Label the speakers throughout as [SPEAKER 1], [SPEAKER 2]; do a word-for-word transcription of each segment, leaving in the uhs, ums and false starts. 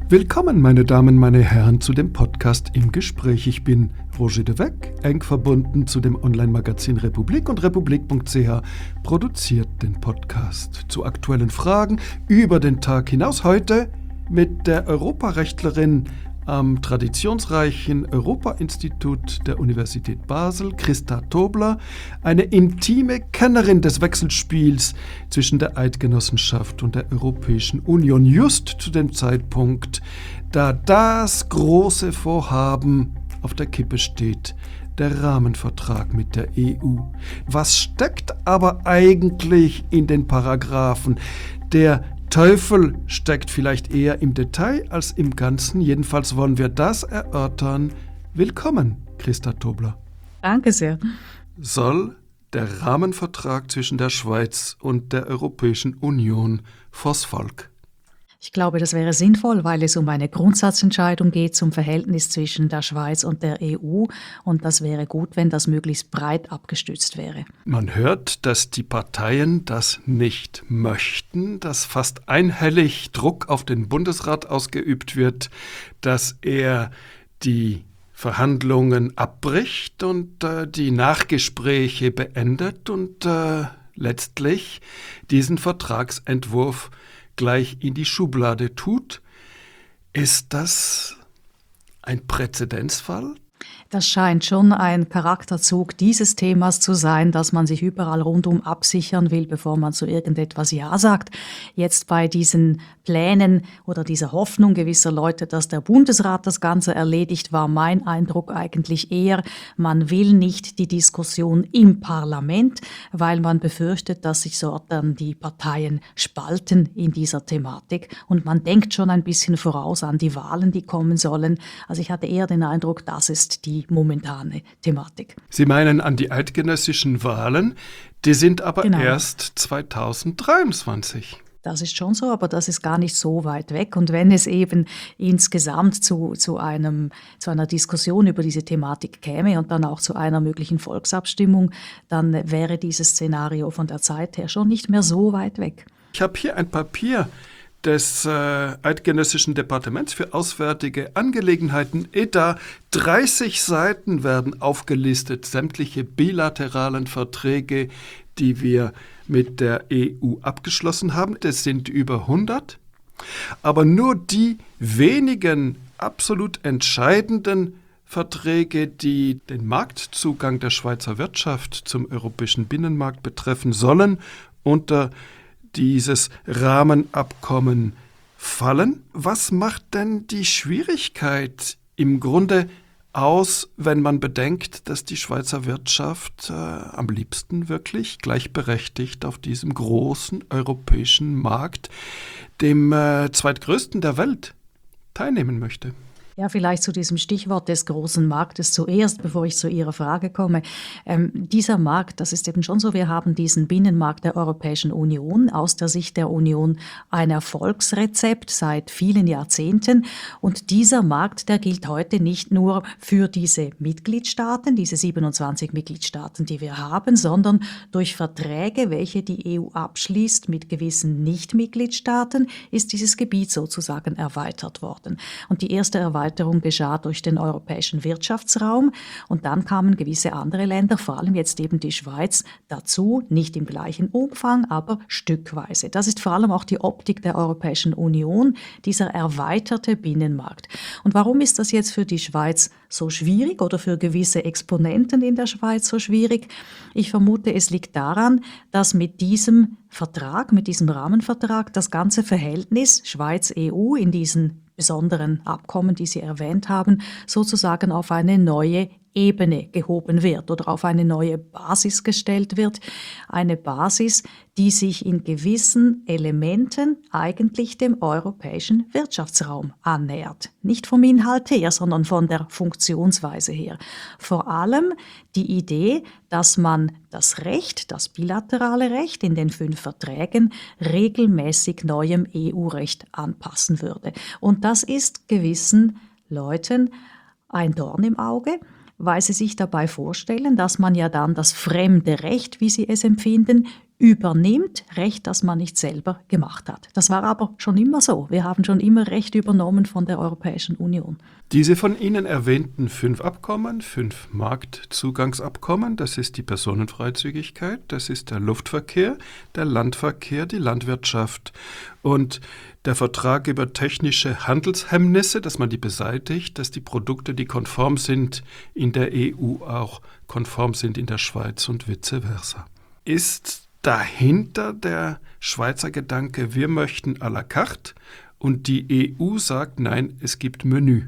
[SPEAKER 1] Willkommen, meine Damen, meine Herren, zu dem Podcast Im Gespräch. Ich bin Roger de Weck, eng verbunden zu dem Online-Magazin Republik, und republik punkt c h produziert den Podcast zu aktuellen Fragen über den Tag hinaus. Heute mit der Europarechtlerin am traditionsreichen Europa-Institut der Universität Basel, Christa Tobler, eine intime Kennerin des Wechselspiels zwischen der Eidgenossenschaft und der Europäischen Union, just zu dem Zeitpunkt, da das große Vorhaben auf der Kippe steht, der Rahmenvertrag mit der E U. Was steckt aber eigentlich in den Paragraphen? Der Teufel steckt vielleicht eher im Detail als im Ganzen. Jedenfalls wollen wir das erörtern. Willkommen, Christa Tobler.
[SPEAKER 2] Danke sehr.
[SPEAKER 1] Soll der Rahmenvertrag zwischen der Schweiz und der Europäischen Union vors Volk?
[SPEAKER 2] Ich glaube, das wäre sinnvoll, weil es um eine Grundsatzentscheidung geht zum Verhältnis zwischen der Schweiz und der E U. Und das wäre gut, wenn das möglichst breit abgestützt wäre.
[SPEAKER 1] Man hört, dass die Parteien das nicht möchten, dass fast einhellig Druck auf den Bundesrat ausgeübt wird, dass er die Verhandlungen abbricht und äh, die Nachgespräche beendet und äh, letztlich diesen Vertragsentwurf gleich in die Schublade tut. Ist das ein Präzedenzfall?
[SPEAKER 2] Das scheint schon ein Charakterzug dieses Themas zu sein, dass man sich überall rundum absichern will, bevor man zu irgendetwas Ja sagt. Jetzt bei diesen Plänen oder dieser Hoffnung gewisser Leute, dass der Bundesrat das Ganze erledigt, war mein Eindruck eigentlich eher, man will nicht die Diskussion im Parlament, weil man befürchtet, dass sich so dann die Parteien spalten in dieser Thematik. Und man denkt schon ein bisschen voraus an die Wahlen, die kommen sollen. Also ich hatte eher den Eindruck, das ist die momentane Thematik.
[SPEAKER 1] Sie meinen an die eidgenössischen Wahlen, die sind aber
[SPEAKER 2] genau.
[SPEAKER 1] erst zweitausenddreiundzwanzig.
[SPEAKER 2] Das ist schon so, aber das ist gar nicht so weit weg. Und wenn es eben insgesamt zu, zu, einem, zu einer Diskussion über diese Thematik käme und dann auch zu einer möglichen Volksabstimmung, dann wäre dieses Szenario von der Zeit her schon nicht mehr so weit weg.
[SPEAKER 1] Ich habe hier ein Papier des äh, Eidgenössischen Departements für Auswärtige Angelegenheiten, E D A. dreißig Seiten werden aufgelistet, sämtliche bilateralen Verträge, die wir mit der E U abgeschlossen haben. Das sind über hundert. Aber nur die wenigen absolut entscheidenden Verträge, die den Marktzugang der Schweizer Wirtschaft zum europäischen Binnenmarkt betreffen, sollen unter dieses Rahmenabkommen fallen. Was macht denn die Schwierigkeit im Grunde aus, wenn man bedenkt, dass die Schweizer Wirtschaft äh, am liebsten wirklich gleichberechtigt auf diesem großen europäischen Markt, dem äh, zweitgrößten der Welt, teilnehmen möchte?
[SPEAKER 2] Ja, vielleicht zu diesem Stichwort des großen Marktes zuerst, bevor ich zu Ihrer Frage komme. Ähm, dieser Markt, das ist eben schon so, wir haben diesen Binnenmarkt der Europäischen Union, aus der Sicht der Union ein Erfolgsrezept seit vielen Jahrzehnten. Und dieser Markt, der gilt heute nicht nur für diese Mitgliedstaaten, diese siebenundzwanzig Mitgliedstaaten, die wir haben, sondern durch Verträge, welche die E U abschließt mit gewissen Nicht-Mitgliedstaaten, ist dieses Gebiet sozusagen erweitert worden. Und die erste Erweiterung geschah durch den europäischen Wirtschaftsraum und dann kamen gewisse andere Länder, vor allem jetzt eben die Schweiz, dazu, nicht im gleichen Umfang, aber stückweise. Das ist vor allem auch die Optik der Europäischen Union, dieser erweiterte Binnenmarkt. Und warum ist das jetzt für die Schweiz so schwierig oder für gewisse Exponenten in der Schweiz so schwierig? Ich vermute, es liegt daran, dass mit diesem Vertrag, mit diesem Rahmenvertrag, das ganze Verhältnis Schweiz-E U in diesen besonderen Abkommen, die Sie erwähnt haben, sozusagen auf eine neue Ebene gehoben wird oder auf eine neue Basis gestellt wird. Eine Basis, die sich in gewissen Elementen eigentlich dem europäischen Wirtschaftsraum annähert. Nicht vom Inhalt her, sondern von der Funktionsweise her. Vor allem die Idee, dass man das Recht, das bilaterale Recht in den fünf Verträgen regelmäßig neuem E U-Recht anpassen würde. Und das ist gewissen Leuten ein Dorn im Auge, weil sie sich dabei vorstellen, dass man ja dann das fremde Recht, wie sie es empfinden, übernimmt Recht, das man nicht selber gemacht hat. Das war aber schon immer so. Wir haben schon immer Recht übernommen von der Europäischen Union.
[SPEAKER 1] Diese von Ihnen erwähnten fünf Abkommen, fünf Marktzugangsabkommen, das ist die Personenfreizügigkeit, das ist der Luftverkehr, der Landverkehr, die Landwirtschaft und der Vertrag über technische Handelshemmnisse, dass man die beseitigt, dass die Produkte, die konform sind in der E U, auch konform sind in der Schweiz und vice versa. Ist dahinter der Schweizer Gedanke, wir möchten à la carte und die E U sagt, nein, es gibt Menü.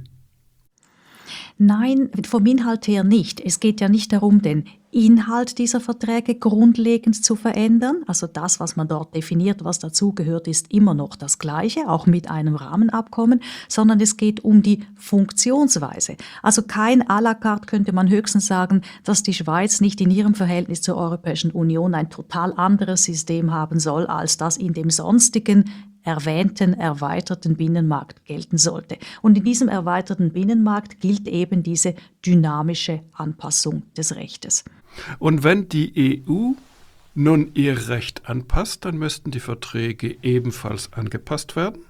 [SPEAKER 2] Nein, vom Inhalt her nicht. Es geht ja nicht darum, den Inhalt dieser Verträge grundlegend zu verändern. Also das, was man dort definiert, was dazugehört, ist immer noch das Gleiche, auch mit einem Rahmenabkommen, sondern es geht um die Funktionsweise. Also kein à la carte könnte man höchstens sagen, dass die Schweiz nicht in ihrem Verhältnis zur Europäischen Union ein total anderes System haben soll, als das in dem sonstigen erwähnten erweiterten Binnenmarkt gelten sollte. Und in diesem erweiterten Binnenmarkt gilt eben diese dynamische Anpassung des Rechtes.
[SPEAKER 1] Und wenn die E U nun ihr Recht anpasst, dann müssten die Verträge ebenfalls angepasst werden.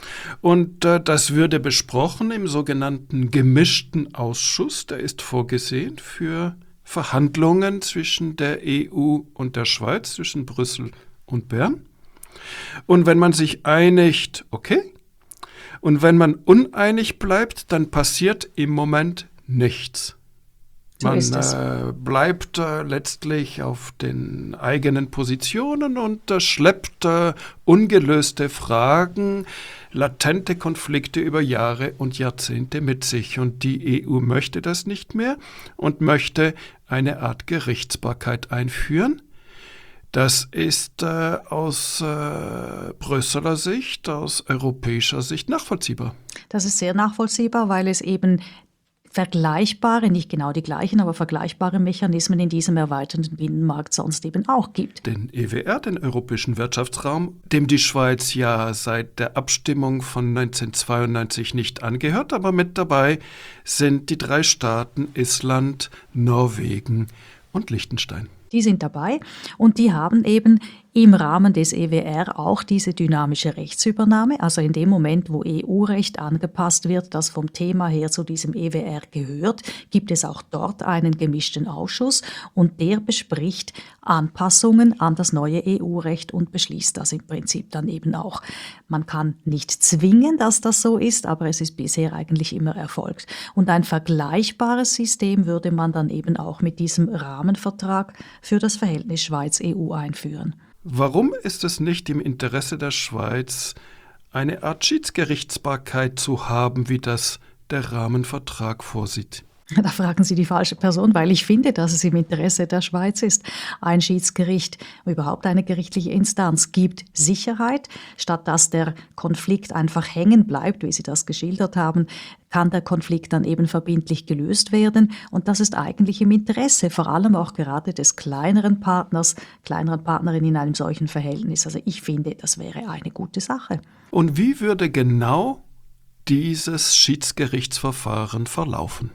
[SPEAKER 1] Und äh, das würde besprochen im sogenannten gemischten Ausschuss. Der ist vorgesehen für Verhandlungen zwischen der E U und der Schweiz, zwischen Brüssel und Bern. Und wenn man sich einigt, okay. Und wenn man uneinig bleibt, dann passiert im Moment nichts.
[SPEAKER 2] So
[SPEAKER 1] Man
[SPEAKER 2] ist es.
[SPEAKER 1] äh, bleibt äh, letztlich auf den eigenen Positionen und äh, schleppt äh, ungelöste Fragen, latente Konflikte über Jahre und Jahrzehnte mit sich. Und die E U möchte das nicht mehr und möchte eine Art Gerichtsbarkeit einführen. Das ist äh, aus äh, Brüsseler Sicht, aus europäischer Sicht nachvollziehbar.
[SPEAKER 2] Das ist sehr nachvollziehbar, weil es eben vergleichbare, nicht genau die gleichen, aber vergleichbare Mechanismen in diesem erweiterten Binnenmarkt sonst eben auch gibt.
[SPEAKER 1] Den E W R, den Europäischen Wirtschaftsraum, dem die Schweiz ja seit der Abstimmung von neunzehnhundertzweiundneunzig nicht angehört, aber mit dabei sind die drei Staaten Island, Norwegen und Liechtenstein.
[SPEAKER 2] Die sind dabei und die haben eben im Rahmen des E W R auch diese dynamische Rechtsübernahme, also in dem Moment, wo E U-Recht angepasst wird, das vom Thema her zu diesem E W R gehört, gibt es auch dort einen gemischten Ausschuss und der bespricht Anpassungen an das neue E U-Recht und beschließt das im Prinzip dann eben auch. Man kann nicht zwingen, dass das so ist, aber es ist bisher eigentlich immer erfolgt. Und ein vergleichbares System würde man dann eben auch mit diesem Rahmenvertrag für das Verhältnis Schweiz-E U einführen.
[SPEAKER 1] Warum ist es nicht im Interesse der Schweiz, eine Art Schiedsgerichtsbarkeit zu haben, wie das der Rahmenvertrag vorsieht?
[SPEAKER 2] Da fragen Sie die falsche Person, weil ich finde, dass es im Interesse der Schweiz ist. Ein Schiedsgericht, überhaupt eine gerichtliche Instanz, gibt Sicherheit. Statt dass der Konflikt einfach hängen bleibt, wie Sie das geschildert haben, kann der Konflikt dann eben verbindlich gelöst werden. Und das ist eigentlich im Interesse, vor allem auch gerade des kleineren Partners, kleineren Partnerin in einem solchen Verhältnis. Also ich finde, das wäre eine gute Sache.
[SPEAKER 1] Und wie würde genau dieses Schiedsgerichtsverfahren verlaufen?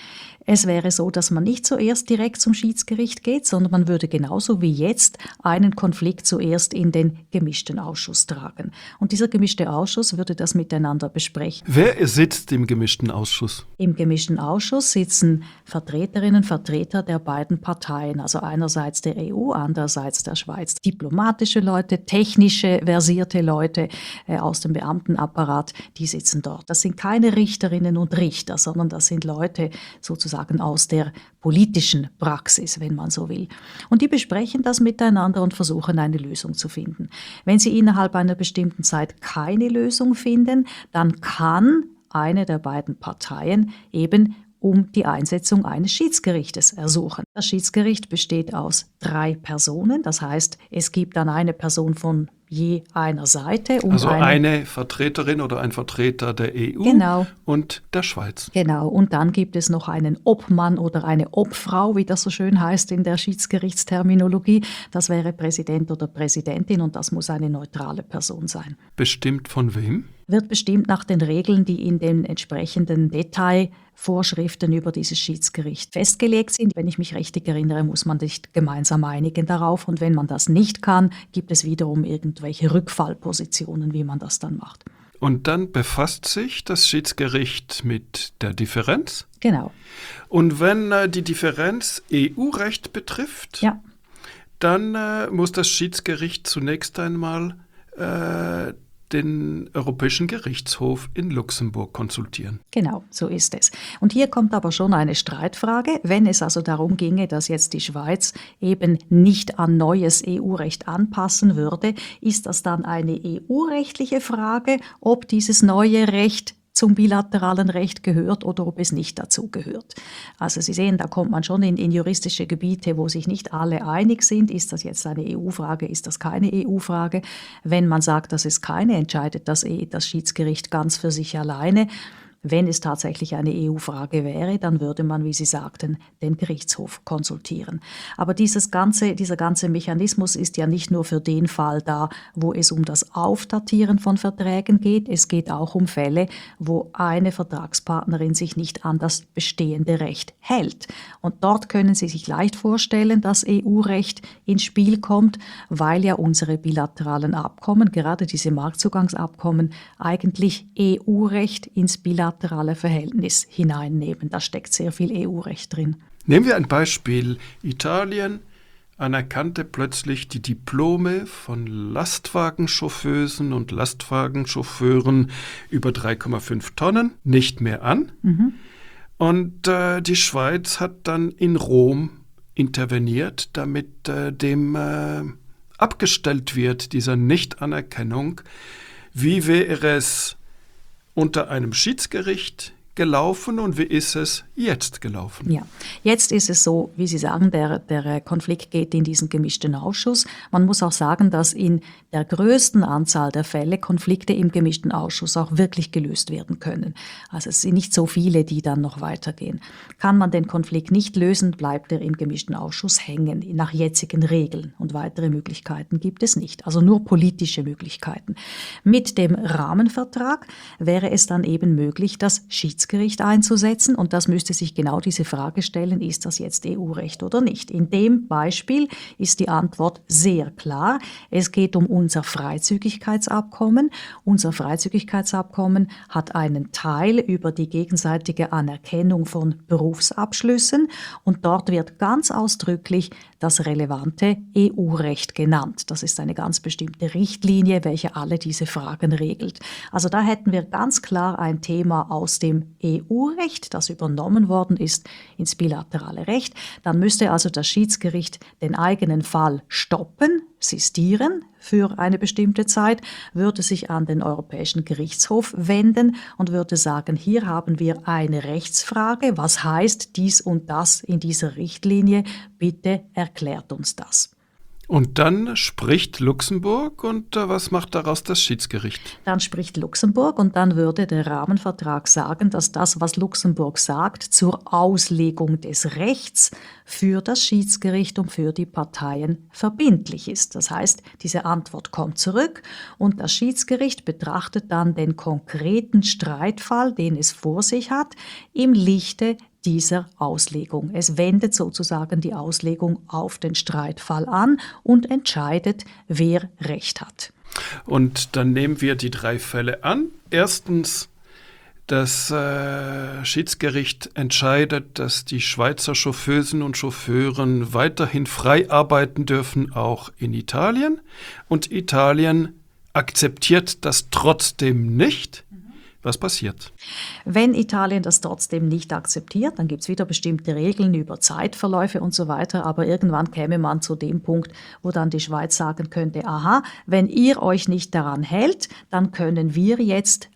[SPEAKER 2] Es wäre so, dass man nicht zuerst direkt zum Schiedsgericht geht, sondern man würde genauso wie jetzt einen Konflikt zuerst in den gemischten Ausschuss tragen. Und dieser gemischte Ausschuss würde das miteinander besprechen.
[SPEAKER 1] Wer sitzt im gemischten Ausschuss?
[SPEAKER 2] Im gemischten Ausschuss sitzen Vertreterinnen und Vertreter der beiden Parteien, also einerseits der E U, andererseits der Schweiz. Diplomatische Leute, technische, versierte Leute äh, aus dem Beamtenapparat, die sitzen dort. Das sind keine Richterinnen und Richter, sondern das sind Leute sozusagen aus der politischen Praxis, wenn man so will. Und die besprechen das miteinander und versuchen, eine Lösung zu finden. Wenn sie innerhalb einer bestimmten Zeit keine Lösung finden, dann kann eine der beiden Parteien eben um die Einsetzung eines Schiedsgerichtes ersuchen. Das Schiedsgericht besteht aus drei Personen, das heißt, es gibt dann eine Person von je einer Seite. Und
[SPEAKER 1] also
[SPEAKER 2] eine,
[SPEAKER 1] eine Vertreterin oder ein Vertreter der E U
[SPEAKER 2] genau,
[SPEAKER 1] und der Schweiz.
[SPEAKER 2] Genau, und dann gibt es noch einen Obmann oder eine Obfrau, wie das so schön heißt in der Schiedsgerichtsterminologie. Das wäre Präsident oder Präsidentin und das muss eine neutrale Person sein.
[SPEAKER 1] Bestimmt von wem?
[SPEAKER 2] Wird bestimmt nach den Regeln, die in den entsprechenden Detailvorschriften über dieses Schiedsgericht festgelegt sind. Wenn ich mich richtig erinnere, muss man sich gemeinsam einigen darauf. Und wenn man das nicht kann, gibt es wiederum irgendwelche Rückfallpositionen, wie man das dann macht.
[SPEAKER 1] Und dann befasst sich das Schiedsgericht mit der Differenz.
[SPEAKER 2] Genau.
[SPEAKER 1] Und wenn äh, die Differenz E U-Recht betrifft,
[SPEAKER 2] ja.
[SPEAKER 1] dann äh, muss das Schiedsgericht zunächst einmal äh, den Europäischen Gerichtshof in Luxemburg konsultieren.
[SPEAKER 2] Genau, so ist es. Und hier kommt aber schon eine Streitfrage. Wenn es also darum ginge, dass jetzt die Schweiz eben nicht an neues E U-Recht anpassen würde, ist das dann eine E U-rechtliche Frage, ob dieses neue Recht zum bilateralen Recht gehört oder ob es nicht dazu gehört. Also Sie sehen, da kommt man schon in, in juristische Gebiete, wo sich nicht alle einig sind. Ist das jetzt eine E U-Frage, ist das keine E U-Frage? Wenn man sagt, dass es keine, entscheidet das, das Schiedsgericht ganz für sich alleine. Wenn es tatsächlich eine E U-Frage wäre, dann würde man, wie Sie sagten, den Gerichtshof konsultieren. Aber dieses ganze, dieser ganze Mechanismus ist ja nicht nur für den Fall da, wo es um das Aufdatieren von Verträgen geht. Es geht auch um Fälle, wo eine Vertragspartnerin sich nicht an das bestehende Recht hält. Und dort können Sie sich leicht vorstellen, dass E U-Recht ins Spiel kommt, weil ja unsere bilateralen Abkommen, gerade diese Marktzugangsabkommen, eigentlich E U-Recht ins bilaterale Verhältnis hineinnehmen. Da steckt sehr viel E U-Recht drin.
[SPEAKER 1] Nehmen wir ein Beispiel. Italien anerkannte plötzlich die Diplome von Lastwagenchauffeusen und Lastwagenchauffeuren über drei Komma fünf Tonnen nicht mehr an. Mhm. Und äh, die Schweiz hat dann in Rom interveniert, damit äh, dem äh, abgestellt wird, dieser Nichtanerkennung. Wie wäre es unter einem Schiedsgericht gelaufen und wie ist es jetzt gelaufen?
[SPEAKER 2] Ja, jetzt ist es so, wie Sie sagen, der, der Konflikt geht in diesen gemischten Ausschuss. Man muss auch sagen, dass in der größten Anzahl der Fälle Konflikte im gemischten Ausschuss auch wirklich gelöst werden können. Also es sind nicht so viele, die dann noch weitergehen. Kann man den Konflikt nicht lösen, bleibt er im gemischten Ausschuss hängen, nach jetzigen Regeln. Und weitere Möglichkeiten gibt es nicht, also nur politische Möglichkeiten. Mit dem Rahmenvertrag wäre es dann eben möglich, das Schiedsgericht einzusetzen und das müsste sich genau diese Frage stellen, ist das jetzt E U-Recht oder nicht? In dem Beispiel ist die Antwort sehr klar. Es geht um unser Freizügigkeitsabkommen. Unser Freizügigkeitsabkommen hat einen Teil über die gegenseitige Anerkennung von Berufsabschlüssen und dort wird ganz ausdrücklich das relevante E U-Recht genannt. Das ist eine ganz bestimmte Richtlinie, welche alle diese Fragen regelt. Also da hätten wir ganz klar ein Thema aus dem E U-Recht, das übernommen worden ist ins bilaterale Recht. Dann müsste also das Schiedsgericht den eigenen Fall stoppen, sistieren für eine bestimmte Zeit, würde sich an den Europäischen Gerichtshof wenden und würde sagen, hier haben wir eine Rechtsfrage, was heißt dies und das in dieser Richtlinie, bitte erklärt uns das.
[SPEAKER 1] Und dann spricht Luxemburg und äh, was macht daraus das Schiedsgericht?
[SPEAKER 2] Dann spricht Luxemburg und dann würde der Rahmenvertrag sagen, dass das, was Luxemburg sagt, zur Auslegung des Rechts für das Schiedsgericht und für die Parteien verbindlich ist. Das heißt, diese Antwort kommt zurück und das Schiedsgericht betrachtet dann den konkreten Streitfall, den es vor sich hat, im Lichte dieser Auslegung. Es wendet sozusagen die Auslegung auf den Streitfall an und entscheidet, wer Recht hat.
[SPEAKER 1] Und dann nehmen wir die drei Fälle an. Erstens, das äh, Schiedsgericht entscheidet, dass die Schweizer Chauffeusen und Chauffeuren weiterhin frei arbeiten dürfen, auch in Italien. Und Italien akzeptiert das trotzdem nicht. Was passiert?
[SPEAKER 2] Wenn Italien das trotzdem nicht akzeptiert, dann gibt es wieder bestimmte Regeln über Zeitverläufe und so weiter, aber irgendwann käme man zu dem Punkt, wo dann die Schweiz sagen könnte, aha, wenn ihr euch nicht daran hält, dann können wir jetzt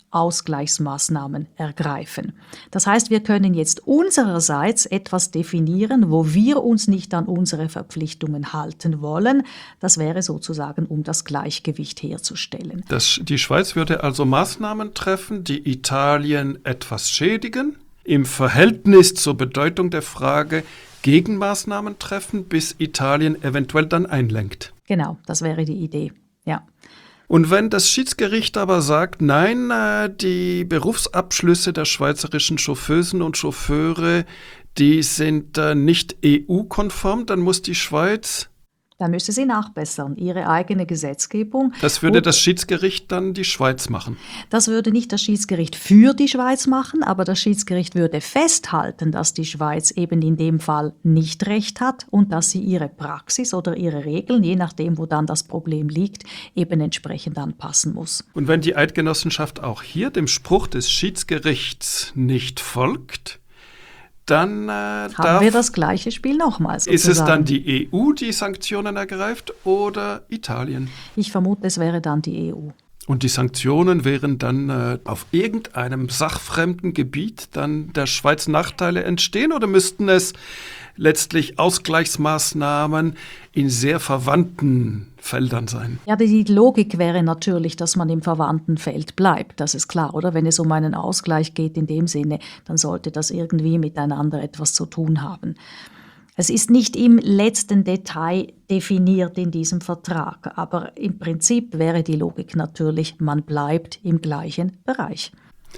[SPEAKER 2] Ausgleichsmaßnahmen ergreifen. Das heißt, wir können jetzt unsererseits etwas definieren, wo wir uns nicht an unsere Verpflichtungen halten wollen. Das wäre sozusagen, um das Gleichgewicht herzustellen.
[SPEAKER 1] Das, die Schweiz würde also Maßnahmen treffen, die Italien etwas schädigen, im Verhältnis zur Bedeutung der Frage Gegenmaßnahmen treffen, bis Italien eventuell dann einlenkt.
[SPEAKER 2] Genau, das wäre die Idee, ja.
[SPEAKER 1] Und wenn das Schiedsgericht aber sagt, nein, die Berufsabschlüsse der schweizerischen Chauffeusen und Chauffeure, die sind nicht E U-konform, dann muss die Schweiz...
[SPEAKER 2] Dann müsste sie nachbessern, ihre eigene Gesetzgebung.
[SPEAKER 1] Das würde das Schiedsgericht dann die Schweiz machen? Das
[SPEAKER 2] würde nicht das Schiedsgericht für die Schweiz machen, aber das Schiedsgericht würde festhalten, dass die Schweiz eben in dem Fall nicht recht hat und dass sie ihre Praxis oder ihre Regeln, je nachdem, wo dann das Problem liegt, eben entsprechend anpassen muss.
[SPEAKER 1] Und wenn die Eidgenossenschaft auch hier dem Spruch des Schiedsgerichts nicht folgt, dann äh,
[SPEAKER 2] haben
[SPEAKER 1] darf,
[SPEAKER 2] wir das gleiche Spiel nochmals.
[SPEAKER 1] Ist es dann die E U, die Sanktionen ergreift oder Italien?
[SPEAKER 2] Ich vermute, es wäre dann die E U.
[SPEAKER 1] Und die Sanktionen wären dann äh, auf irgendeinem sachfremden Gebiet dann der Schweiz Nachteile entstehen oder müssten es letztlich Ausgleichsmaßnahmen in sehr verwandten Feldern sein?
[SPEAKER 2] Ja, die Logik wäre natürlich, dass man im verwandten Feld bleibt. Das ist klar, oder? Wenn es um einen Ausgleich geht in dem Sinne, dann sollte das irgendwie miteinander etwas zu tun haben. Es ist nicht im letzten Detail definiert in diesem Vertrag, aber im Prinzip wäre die Logik natürlich, man bleibt im gleichen Bereich.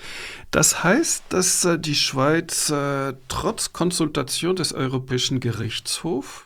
[SPEAKER 1] Das heißt, dass äh, die Schweiz äh, trotz Konsultation des Europäischen Gerichtshofs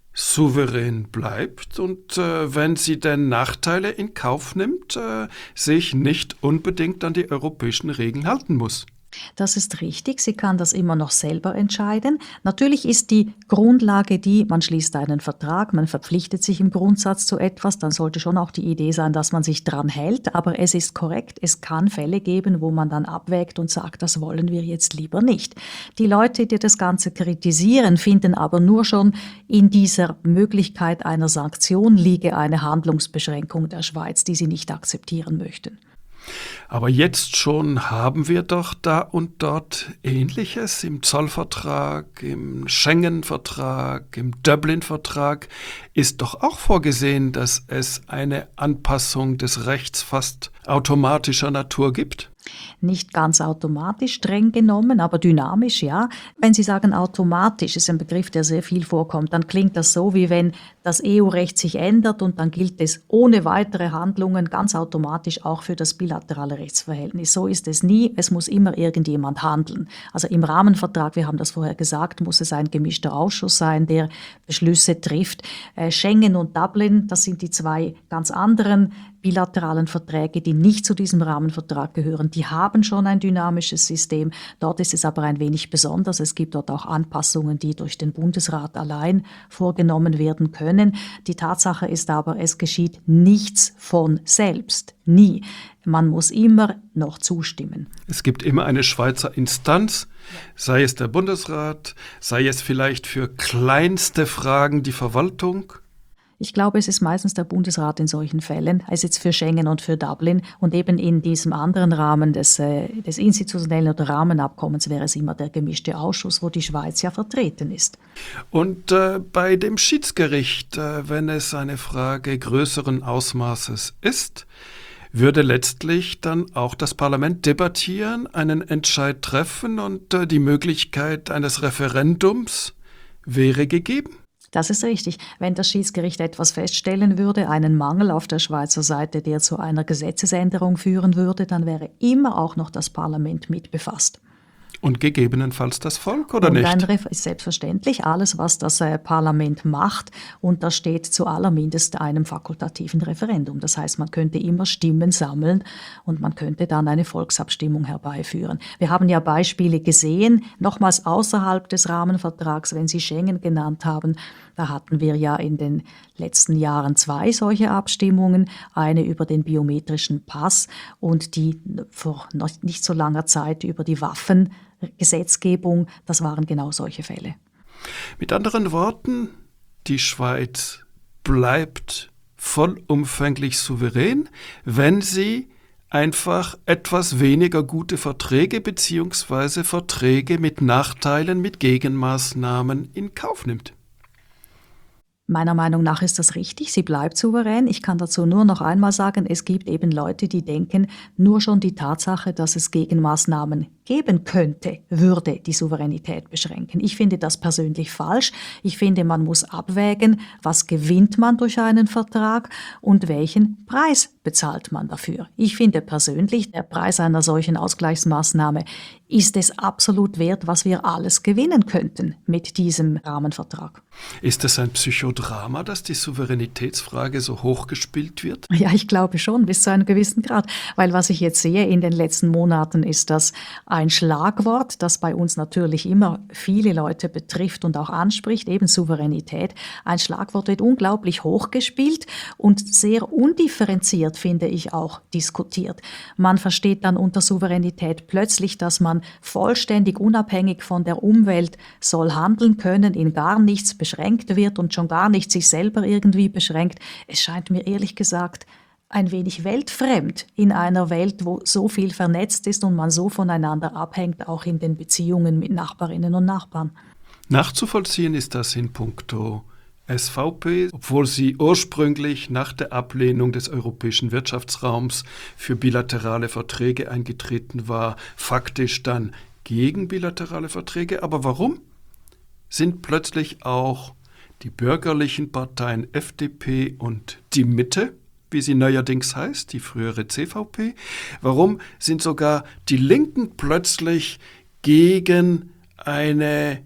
[SPEAKER 1] souverän bleibt und äh, wenn sie denn Nachteile in Kauf nimmt, äh, sich nicht unbedingt an die europäischen Regeln halten muss.
[SPEAKER 2] Das ist richtig, sie kann das immer noch selber entscheiden. Natürlich ist die Grundlage die, man schließt einen Vertrag, man verpflichtet sich im Grundsatz zu etwas, dann sollte schon auch die Idee sein, dass man sich dran hält. Aber es ist korrekt, es kann Fälle geben, wo man dann abwägt und sagt, das wollen wir jetzt lieber nicht. Die Leute, die das Ganze kritisieren, finden aber nur schon in dieser Möglichkeit einer Sanktion liege eine Handlungsbeschränkung der Schweiz, die sie nicht akzeptieren möchten.
[SPEAKER 1] Aber jetzt schon haben wir doch da und dort Ähnliches im Zollvertrag, im Schengen-Vertrag, im Dublin-Vertrag ist doch auch vorgesehen, dass es eine Anpassung des Rechts fast automatischer Natur gibt.
[SPEAKER 2] Nicht ganz automatisch streng genommen, aber dynamisch, ja. Wenn Sie sagen automatisch, ist ein Begriff, der sehr viel vorkommt, dann klingt das so, wie wenn das E U-Recht sich ändert und dann gilt es ohne weitere Handlungen ganz automatisch auch für das bilaterale Rechtsverhältnis. So ist es nie, es muss immer irgendjemand handeln. Also im Rahmenvertrag, wir haben das vorher gesagt, muss es ein gemischter Ausschuss sein, der Beschlüsse trifft. Äh, Schengen und Dublin, das sind die zwei ganz anderen bilateralen Verträge, die nicht zu diesem Rahmenvertrag gehören, die haben schon ein dynamisches System. Dort ist es aber ein wenig besonders. Es gibt dort auch Anpassungen, die durch den Bundesrat allein vorgenommen werden können. Die Tatsache ist aber, es geschieht nichts von selbst. Nie. Man muss immer noch zustimmen.
[SPEAKER 1] Es gibt immer eine Schweizer Instanz, sei es der Bundesrat, sei es vielleicht für kleinste Fragen die Verwaltung.
[SPEAKER 2] Ich glaube, es ist meistens der Bundesrat in solchen Fällen, also jetzt für Schengen und für Dublin. Und eben in diesem anderen Rahmen des, äh, des institutionellen oder Rahmenabkommens wäre es immer der gemischte Ausschuss, wo die Schweiz ja vertreten ist.
[SPEAKER 1] Und äh, bei dem Schiedsgericht, äh, wenn es eine Frage größeren Ausmaßes ist, würde letztlich dann auch das Parlament debattieren, einen Entscheid treffen und äh, die Möglichkeit eines Referendums wäre gegeben?
[SPEAKER 2] Das ist richtig. Wenn das Schiedsgericht etwas feststellen würde, einen Mangel auf der Schweizer Seite, der zu einer Gesetzesänderung führen würde, dann wäre immer auch noch das Parlament mit befasst.
[SPEAKER 1] Und gegebenenfalls das Volk, oder
[SPEAKER 2] und
[SPEAKER 1] nicht?
[SPEAKER 2] Ein Ref- ist selbstverständlich alles, was das äh, Parlament macht, untersteht zu allermindest einem fakultativen Referendum. Das heißt, man könnte immer Stimmen sammeln und man könnte dann eine Volksabstimmung herbeiführen. Wir haben ja Beispiele gesehen, nochmals außerhalb des Rahmenvertrags, wenn Sie Schengen genannt haben, da hatten wir ja in den letzten Jahren zwei solche Abstimmungen, eine über den biometrischen Pass und die vor noch nicht so langer Zeit über die Waffengesetzgebung. Das waren genau solche Fälle.
[SPEAKER 1] Mit anderen Worten, die Schweiz bleibt vollumfänglich souverän, wenn sie einfach etwas weniger gute Verträge bzw. Verträge mit Nachteilen, mit Gegenmaßnahmen in Kauf nimmt.
[SPEAKER 2] Meiner Meinung nach ist das richtig, sie bleibt souverän. Ich kann dazu nur noch einmal sagen, es gibt eben Leute, die denken, nur schon die Tatsache, dass es Gegenmaßnahmen geben könnte, würde die Souveränität beschränken. Ich finde das persönlich falsch. Ich finde, man muss abwägen, was gewinnt man durch einen Vertrag und welchen Preis bezahlt man dafür. Ich finde persönlich, der Preis einer solchen Ausgleichsmaßnahme ist es absolut wert, was wir alles gewinnen könnten mit diesem Rahmenvertrag.
[SPEAKER 1] Ist es ein Psychodrama, dass die Souveränitätsfrage so hochgespielt wird?
[SPEAKER 2] Ja, ich glaube schon, bis zu einem gewissen Grad. Weil was ich jetzt sehe in den letzten Monaten, ist das ein Schlagwort, das bei uns natürlich immer viele Leute betrifft und auch anspricht, eben Souveränität. Ein Schlagwort wird unglaublich hochgespielt und sehr undifferenziert, finde ich, auch diskutiert. Man versteht dann unter Souveränität plötzlich, dass man vollständig unabhängig von der Umwelt soll handeln können, in gar nichts beschränkt wird und schon gar nicht sich selber irgendwie beschränkt. Es scheint mir ehrlich gesagt ein wenig weltfremd in einer Welt, wo so viel vernetzt ist und man so voneinander abhängt, auch in den Beziehungen mit Nachbarinnen und Nachbarn.
[SPEAKER 1] Nachzuvollziehen ist das in puncto S V P, obwohl sie ursprünglich nach der Ablehnung des europäischen Wirtschaftsraums für bilaterale Verträge eingetreten war, faktisch dann gegen bilaterale Verträge. Aber warum sind plötzlich auch die bürgerlichen Parteien F D P und die Mitte, wie sie neuerdings heißt, die frühere C V P, warum sind sogar die Linken plötzlich gegen eine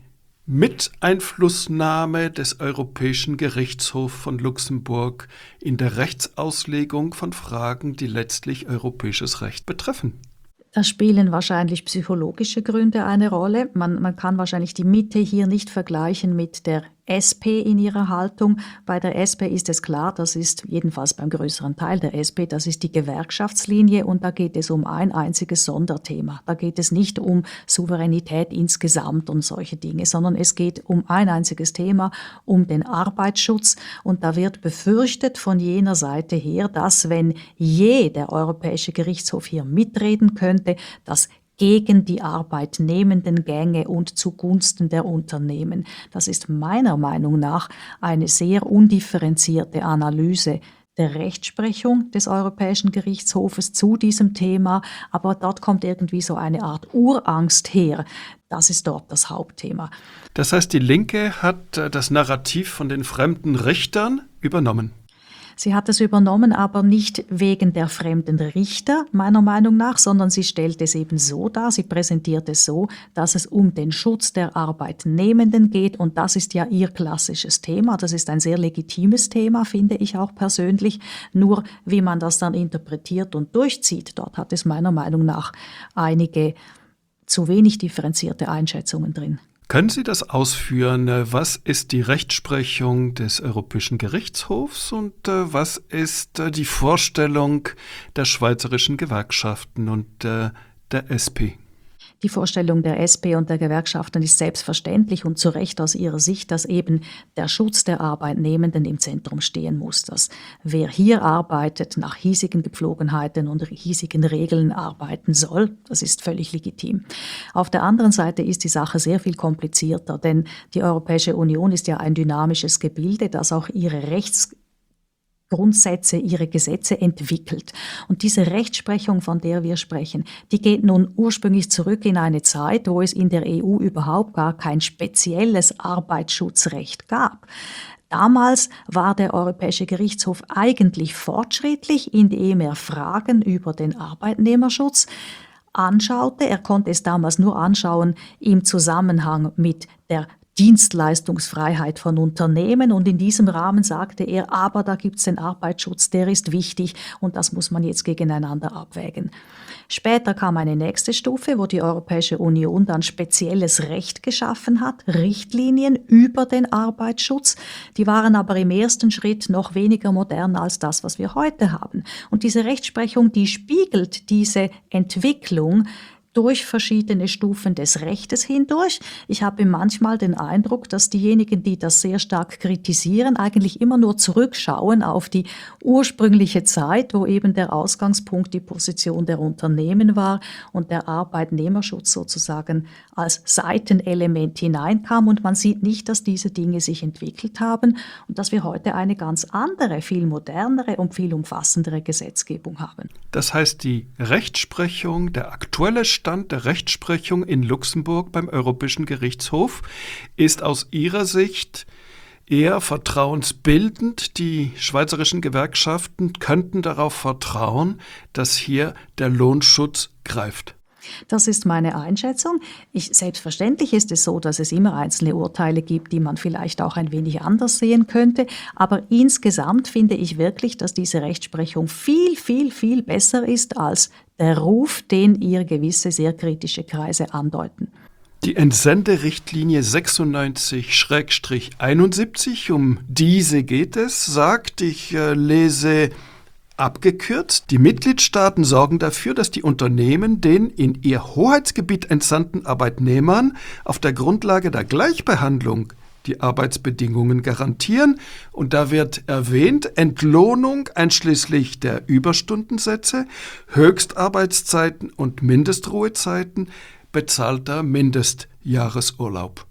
[SPEAKER 1] Miteinflussnahme des Europäischen Gerichtshofs von Luxemburg in der Rechtsauslegung von Fragen, die letztlich europäisches Recht betreffen?
[SPEAKER 2] Da spielen wahrscheinlich psychologische Gründe eine Rolle. Man, man kann wahrscheinlich die Mitte hier nicht vergleichen mit der S P in ihrer Haltung. Bei der S P ist es klar, das ist jedenfalls beim größeren Teil der S P, das ist die Gewerkschaftslinie und da geht es um ein einziges Sonderthema. Da geht es nicht um Souveränität insgesamt und solche Dinge, sondern es geht um ein einziges Thema, um den Arbeitsschutz und da wird befürchtet von jener Seite her, dass wenn je der Europäische Gerichtshof hier mitreden könnte, dass gegen die Arbeitnehmenden Gänge und zugunsten der Unternehmen. Das ist meiner Meinung nach eine sehr undifferenzierte Analyse der Rechtsprechung des Europäischen Gerichtshofes zu diesem Thema, aber dort kommt irgendwie so eine Art Urangst her. Das ist dort das Hauptthema.
[SPEAKER 1] Das heißt, die Linke hat das Narrativ von den fremden Richtern übernommen.
[SPEAKER 2] Sie hat es übernommen, aber nicht wegen der fremden Richter, meiner Meinung nach, sondern sie stellt es eben so dar, sie präsentiert es so, dass es um den Schutz der Arbeitnehmenden geht und das ist ja ihr klassisches Thema. Das ist ein sehr legitimes Thema, finde ich auch persönlich. Nur wie man das dann interpretiert und durchzieht, dort hat es meiner Meinung nach einige zu wenig differenzierte Einschätzungen drin.
[SPEAKER 1] Können Sie das ausführen? Was ist die Rechtsprechung des Europäischen Gerichtshofs und was ist die Vorstellung der schweizerischen Gewerkschaften und der S P?
[SPEAKER 2] Die Vorstellung der S P und der Gewerkschaften ist selbstverständlich und zu Recht aus ihrer Sicht, dass eben der Schutz der Arbeitnehmenden im Zentrum stehen muss. Dass wer hier arbeitet, nach hiesigen Gepflogenheiten und hiesigen Regeln arbeiten soll, das ist völlig legitim. Auf der anderen Seite ist die Sache sehr viel komplizierter, denn die Europäische Union ist ja ein dynamisches Gebilde, das auch ihre Rechts Grundsätze, ihre Gesetze entwickelt. Und diese Rechtsprechung, von der wir sprechen, die geht nun ursprünglich zurück in eine Zeit, wo es in der E U überhaupt gar kein spezielles Arbeitsschutzrecht gab. Damals war der Europäische Gerichtshof eigentlich fortschrittlich, indem er Fragen über den Arbeitnehmerschutz anschaute. Er konnte es damals nur anschauen im Zusammenhang mit der Dienstleistungsfreiheit von Unternehmen und in diesem Rahmen sagte er, aber da gibt es den Arbeitsschutz, der ist wichtig und das muss man jetzt gegeneinander abwägen. Später kam eine nächste Stufe, wo die Europäische Union dann spezielles Recht geschaffen hat, Richtlinien über den Arbeitsschutz. Die waren aber im ersten Schritt noch weniger modern als das, was wir heute haben. Und diese Rechtsprechung, die spiegelt diese Entwicklung durch verschiedene Stufen des Rechtes hindurch. Ich habe manchmal den Eindruck, dass diejenigen, die das sehr stark kritisieren, eigentlich immer nur zurückschauen auf die ursprüngliche Zeit, wo eben der Ausgangspunkt die Position der Unternehmen war und der Arbeitnehmerschutz sozusagen als Seitenelement hineinkam. Und man sieht nicht, dass diese Dinge sich entwickelt haben und dass wir heute eine ganz andere, viel modernere und viel umfassendere Gesetzgebung haben.
[SPEAKER 1] Das heißt, die Rechtsprechung, der aktuelle Stand der Rechtsprechung in Luxemburg beim Europäischen Gerichtshof ist aus Ihrer Sicht eher vertrauensbildend. Die schweizerischen Gewerkschaften könnten darauf vertrauen, dass hier der Lohnschutz greift.
[SPEAKER 2] Das ist meine Einschätzung. Ich, selbstverständlich ist es so, dass es immer einzelne Urteile gibt, die man vielleicht auch ein wenig anders sehen könnte. Aber insgesamt finde ich wirklich, dass diese Rechtsprechung viel, viel, viel besser ist als der Ruf, den ihr gewisse sehr kritische Kreise andeuten.
[SPEAKER 1] Die Entsenderichtlinie sechsundneunzig einundsiebzig, um diese geht es, sagt, ich äh, lese abgekürzt, die Mitgliedstaaten sorgen dafür, dass die Unternehmen den in ihr Hoheitsgebiet entsandten Arbeitnehmern auf der Grundlage der Gleichbehandlung die Arbeitsbedingungen garantieren. Und da wird erwähnt, Entlohnung einschließlich der Überstundensätze, Höchstarbeitszeiten und Mindestruhezeiten, bezahlter Mindestjahresurlaub.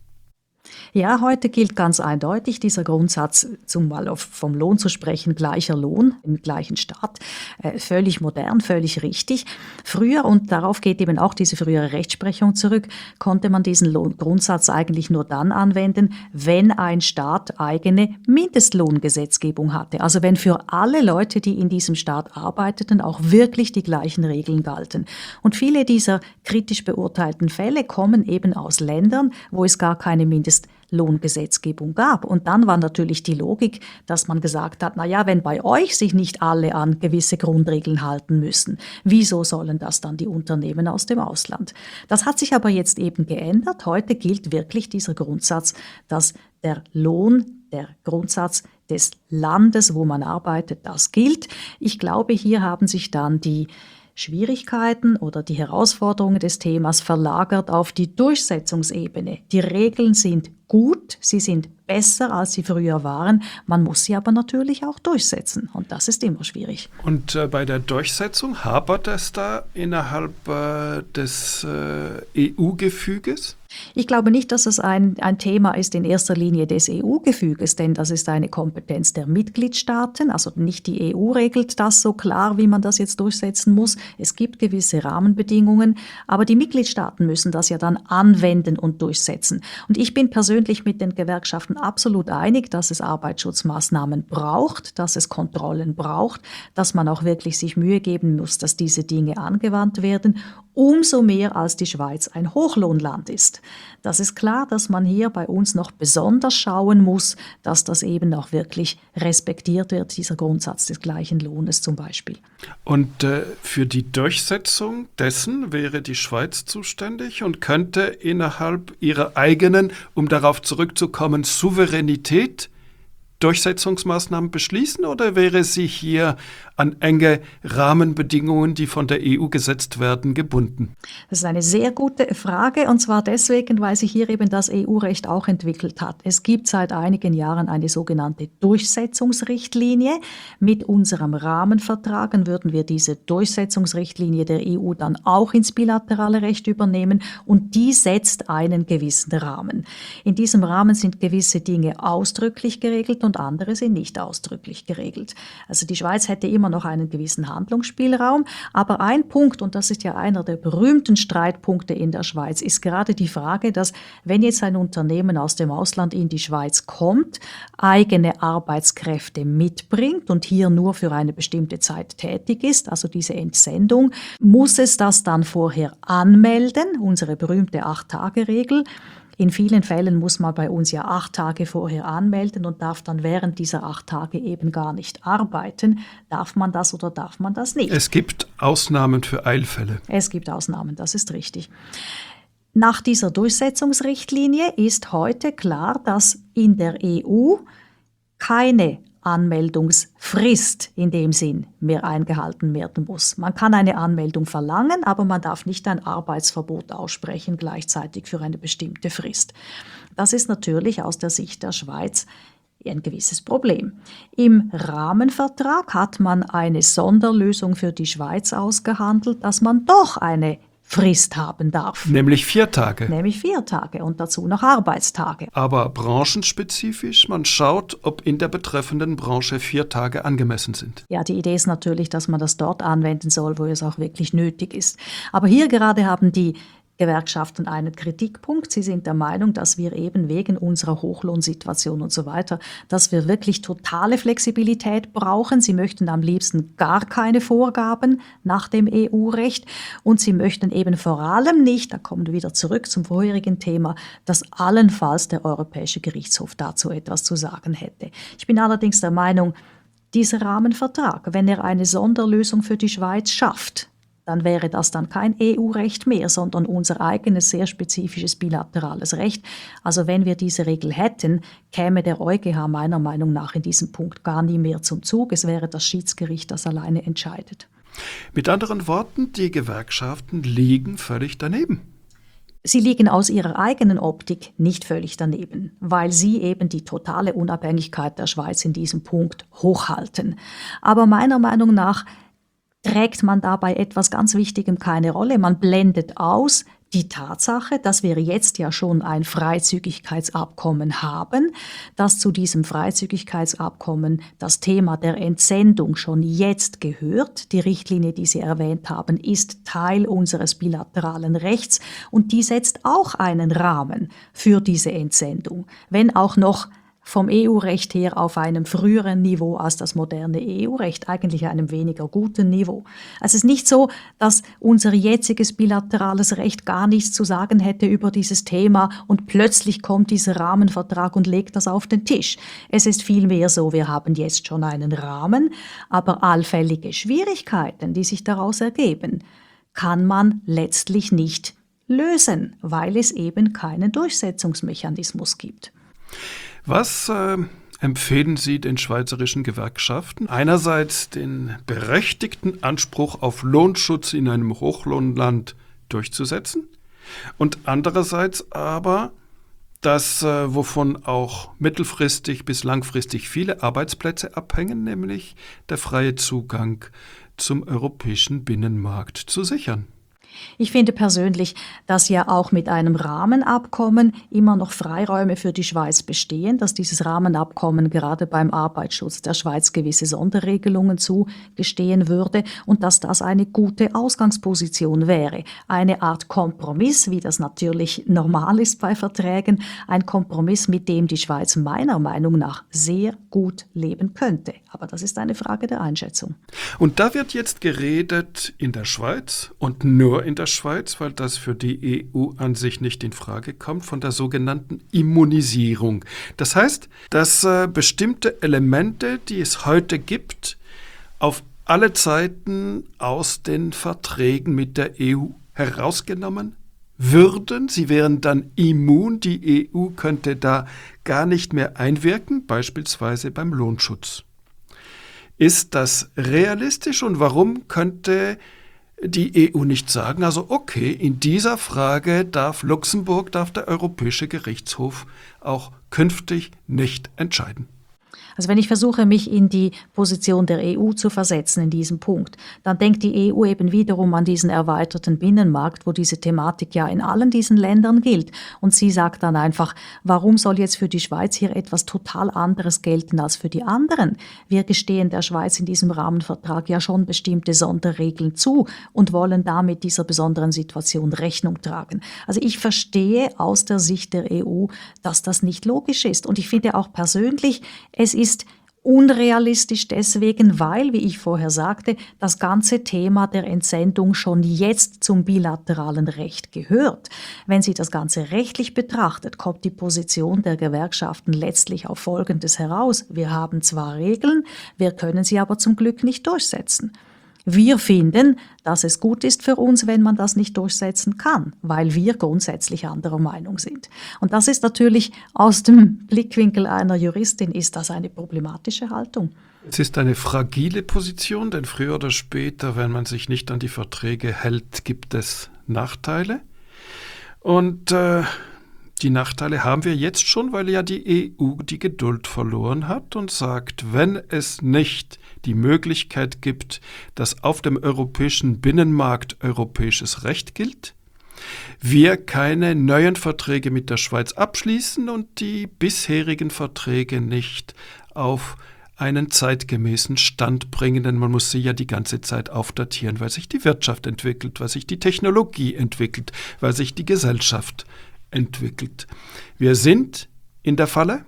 [SPEAKER 2] Ja, heute gilt ganz eindeutig dieser Grundsatz, zum mal auf, vom Lohn zu sprechen, gleicher Lohn im gleichen Staat, äh, völlig modern, völlig richtig. Früher, und darauf geht eben auch diese frühere Rechtsprechung zurück, konnte man diesen Lohn, Grundsatz eigentlich nur dann anwenden, wenn ein Staat eigene Mindestlohngesetzgebung hatte. Also wenn für alle Leute, die in diesem Staat arbeiteten, auch wirklich die gleichen Regeln galten. Und viele dieser kritisch beurteilten Fälle kommen eben aus Ländern, wo es gar keine Mindestlohngesetzgebung gab. Und dann war natürlich die Logik, dass man gesagt hat, na ja, wenn bei euch sich nicht alle an gewisse Grundregeln halten müssen, wieso sollen das dann die Unternehmen aus dem Ausland? Das hat sich aber jetzt eben geändert. Heute gilt wirklich dieser Grundsatz, dass der Lohn, der Grundsatz des Landes, wo man arbeitet, das gilt. Ich glaube, hier haben sich dann die Schwierigkeiten oder die Herausforderungen des Themas verlagert auf die Durchsetzungsebene. Die Regeln sind gut, sie sind besser, als sie früher waren. Man muss sie aber natürlich auch durchsetzen und das ist immer schwierig.
[SPEAKER 1] Und äh, bei der Durchsetzung hapert es da innerhalb äh, des äh, E U-Gefüges?
[SPEAKER 2] Ich glaube nicht, dass es ein, ein Thema ist in erster Linie des E U-Gefüges, denn das ist eine Kompetenz der Mitgliedstaaten. Also nicht die E U regelt das so klar, wie man das jetzt durchsetzen muss. Es gibt gewisse Rahmenbedingungen, aber die Mitgliedstaaten müssen das ja dann anwenden und durchsetzen. Und ich bin persönlich mit den Gewerkschaften absolut einig, dass es Arbeitsschutzmaßnahmen braucht, dass es Kontrollen braucht, dass man auch wirklich sich Mühe geben muss, dass diese Dinge angewandt werden. Umso mehr als die Schweiz ein Hochlohnland ist. Das ist klar, dass man hier bei uns noch besonders schauen muss, dass das eben auch wirklich respektiert wird, dieser Grundsatz des gleichen Lohnes zum Beispiel.
[SPEAKER 1] Und äh, für die Durchsetzung dessen wäre die Schweiz zuständig und könnte innerhalb ihrer eigenen, um darauf zurückzukommen, Souveränität Durchsetzungsmaßnahmen beschließen oder wäre sie hier an enge Rahmenbedingungen, die von der E U gesetzt werden, gebunden?
[SPEAKER 2] Das ist eine sehr gute Frage und zwar deswegen, weil sich hier eben das E U-Recht auch entwickelt hat. Es gibt seit einigen Jahren eine sogenannte Durchsetzungsrichtlinie. Mit unserem Rahmenvertrag würden wir diese Durchsetzungsrichtlinie der E U dann auch ins bilaterale Recht übernehmen und die setzt einen gewissen Rahmen. In diesem Rahmen sind gewisse Dinge ausdrücklich geregelt und andere sind nicht ausdrücklich geregelt. Also die Schweiz hätte immer noch einen gewissen Handlungsspielraum, aber ein Punkt, und das ist ja einer der berühmten Streitpunkte in der Schweiz, ist gerade die Frage, dass wenn jetzt ein Unternehmen aus dem Ausland in die Schweiz kommt, eigene Arbeitskräfte mitbringt und hier nur für eine bestimmte Zeit tätig ist, also diese Entsendung, muss es das dann vorher anmelden, unsere berühmte Acht-Tage-Regel. In vielen Fällen muss man bei uns ja acht Tage vorher anmelden und darf dann während dieser acht Tage eben gar nicht arbeiten. Darf man das oder darf man das nicht?
[SPEAKER 1] Es gibt Ausnahmen für Eilfälle.
[SPEAKER 2] Es gibt Ausnahmen, das ist richtig. Nach dieser Durchsetzungsrichtlinie ist heute klar, dass in der E U keine Anmeldungsfrist in dem Sinn mehr eingehalten werden muss. Man kann eine Anmeldung verlangen, aber man darf nicht ein Arbeitsverbot aussprechen, gleichzeitig für eine bestimmte Frist. Das ist natürlich aus der Sicht der Schweiz ein gewisses Problem. Im Rahmenvertrag hat man eine Sonderlösung für die Schweiz ausgehandelt, dass man doch eine Frist haben darf.
[SPEAKER 1] Nämlich vier Tage.
[SPEAKER 2] Nämlich vier Tage und dazu noch Arbeitstage.
[SPEAKER 1] Aber branchenspezifisch, man schaut, ob in der betreffenden Branche vier Tage angemessen sind.
[SPEAKER 2] Ja, die Idee ist natürlich, dass man das dort anwenden soll, wo es auch wirklich nötig ist. Aber hier gerade haben die Gewerkschaften einen Kritikpunkt. Sie sind der Meinung, dass wir eben wegen unserer Hochlohnsituation und so weiter, dass wir wirklich totale Flexibilität brauchen. Sie möchten am liebsten gar keine Vorgaben nach dem E U-Recht und sie möchten eben vor allem nicht, da kommen wir wieder zurück zum vorherigen Thema, dass allenfalls der Europäische Gerichtshof dazu etwas zu sagen hätte. Ich bin allerdings der Meinung, dieser Rahmenvertrag, wenn er eine Sonderlösung für die Schweiz schafft, dann wäre das dann kein E U-Recht mehr, sondern unser eigenes sehr spezifisches bilaterales Recht. Also wenn wir diese Regel hätten, käme der EuGH meiner Meinung nach in diesem Punkt gar nie mehr zum Zug. Es wäre das Schiedsgericht, das alleine entscheidet.
[SPEAKER 1] Mit anderen Worten, die Gewerkschaften liegen völlig daneben.
[SPEAKER 2] Sie liegen aus ihrer eigenen Optik nicht völlig daneben, weil sie eben die totale Unabhängigkeit der Schweiz in diesem Punkt hochhalten. Aber meiner Meinung nach trägt man dabei etwas ganz Wichtigem keine Rolle. Man blendet aus die Tatsache, dass wir jetzt ja schon ein Freizügigkeitsabkommen haben, dass zu diesem Freizügigkeitsabkommen das Thema der Entsendung schon jetzt gehört. Die Richtlinie, die Sie erwähnt haben, ist Teil unseres bilateralen Rechts und die setzt auch einen Rahmen für diese Entsendung, wenn auch noch vom E U-Recht her auf einem früheren Niveau als das moderne E U-Recht, eigentlich einem weniger guten Niveau. Es ist nicht so, dass unser jetziges bilaterales Recht gar nichts zu sagen hätte über dieses Thema und plötzlich kommt dieser Rahmenvertrag und legt das auf den Tisch. Es ist vielmehr so, wir haben jetzt schon einen Rahmen, aber allfällige Schwierigkeiten, die sich daraus ergeben, kann man letztlich nicht lösen, weil es eben keinen Durchsetzungsmechanismus gibt.
[SPEAKER 1] Was äh, empfehlen Sie den schweizerischen Gewerkschaften? Einerseits den berechtigten Anspruch auf Lohnschutz in einem Hochlohnland durchzusetzen und andererseits aber das, äh, wovon auch mittelfristig bis langfristig viele Arbeitsplätze abhängen, nämlich der freie Zugang zum europäischen Binnenmarkt zu sichern.
[SPEAKER 2] Ich finde persönlich, dass ja auch mit einem Rahmenabkommen immer noch Freiräume für die Schweiz bestehen, dass dieses Rahmenabkommen gerade beim Arbeitsschutz der Schweiz gewisse Sonderregelungen zugestehen würde und dass das eine gute Ausgangsposition wäre. Eine Art Kompromiss, wie das natürlich normal ist bei Verträgen, ein Kompromiss, mit dem die Schweiz meiner Meinung nach sehr gut leben könnte. Aber das ist eine Frage der Einschätzung.
[SPEAKER 1] Und da wird jetzt geredet in der Schweiz und nur in der Schweiz, weil das für die E U an sich nicht in Frage kommt, von der sogenannten Immunisierung. Das heißt, dass äh, bestimmte Elemente, die es heute gibt, auf alle Zeiten aus den Verträgen mit der E U herausgenommen würden. Sie wären dann immun. Die E U könnte da gar nicht mehr einwirken, beispielsweise beim Lohnschutz. Ist das realistisch und warum könnte die E U nicht sagen, also okay, in dieser Frage darf Luxemburg, darf der Europäische Gerichtshof auch künftig nicht entscheiden?
[SPEAKER 2] Also wenn ich versuche, mich in die Position der E U zu versetzen in diesem Punkt, dann denkt die E U eben wiederum an diesen erweiterten Binnenmarkt, wo diese Thematik ja in allen diesen Ländern gilt. Und sie sagt dann einfach, warum soll jetzt für die Schweiz hier etwas total anderes gelten als für die anderen? Wir gestehen der Schweiz in diesem Rahmenvertrag ja schon bestimmte Sonderregeln zu und wollen damit dieser besonderen Situation Rechnung tragen. Also ich verstehe aus der Sicht der E U, dass das nicht logisch ist. Und ich finde auch persönlich, es ist unrealistisch deswegen, weil, wie ich vorher sagte, das ganze Thema der Entsendung schon jetzt zum bilateralen Recht gehört. Wenn sie das Ganze rechtlich betrachtet, kommt die Position der Gewerkschaften letztlich auf Folgendes heraus. Wir haben zwar Regeln, wir können sie aber zum Glück nicht durchsetzen. Wir finden, dass es gut ist für uns, wenn man das nicht durchsetzen kann, weil wir grundsätzlich anderer Meinung sind. Und das ist natürlich aus dem Blickwinkel einer Juristin, ist das eine problematische Haltung.
[SPEAKER 1] Es ist eine fragile Position, denn früher oder später, wenn man sich nicht an die Verträge hält, gibt es Nachteile. Und äh, die Nachteile haben wir jetzt schon, weil ja die E U die Geduld verloren hat und sagt, wenn es nicht die Möglichkeit gibt, dass auf dem europäischen Binnenmarkt europäisches Recht gilt, wir keine neuen Verträge mit der Schweiz abschließen und die bisherigen Verträge nicht auf einen zeitgemäßen Stand bringen, denn man muss sie ja die ganze Zeit aufdatieren, weil sich die Wirtschaft entwickelt, weil sich die Technologie entwickelt, weil sich die Gesellschaft entwickelt. Wir sind in der Falle?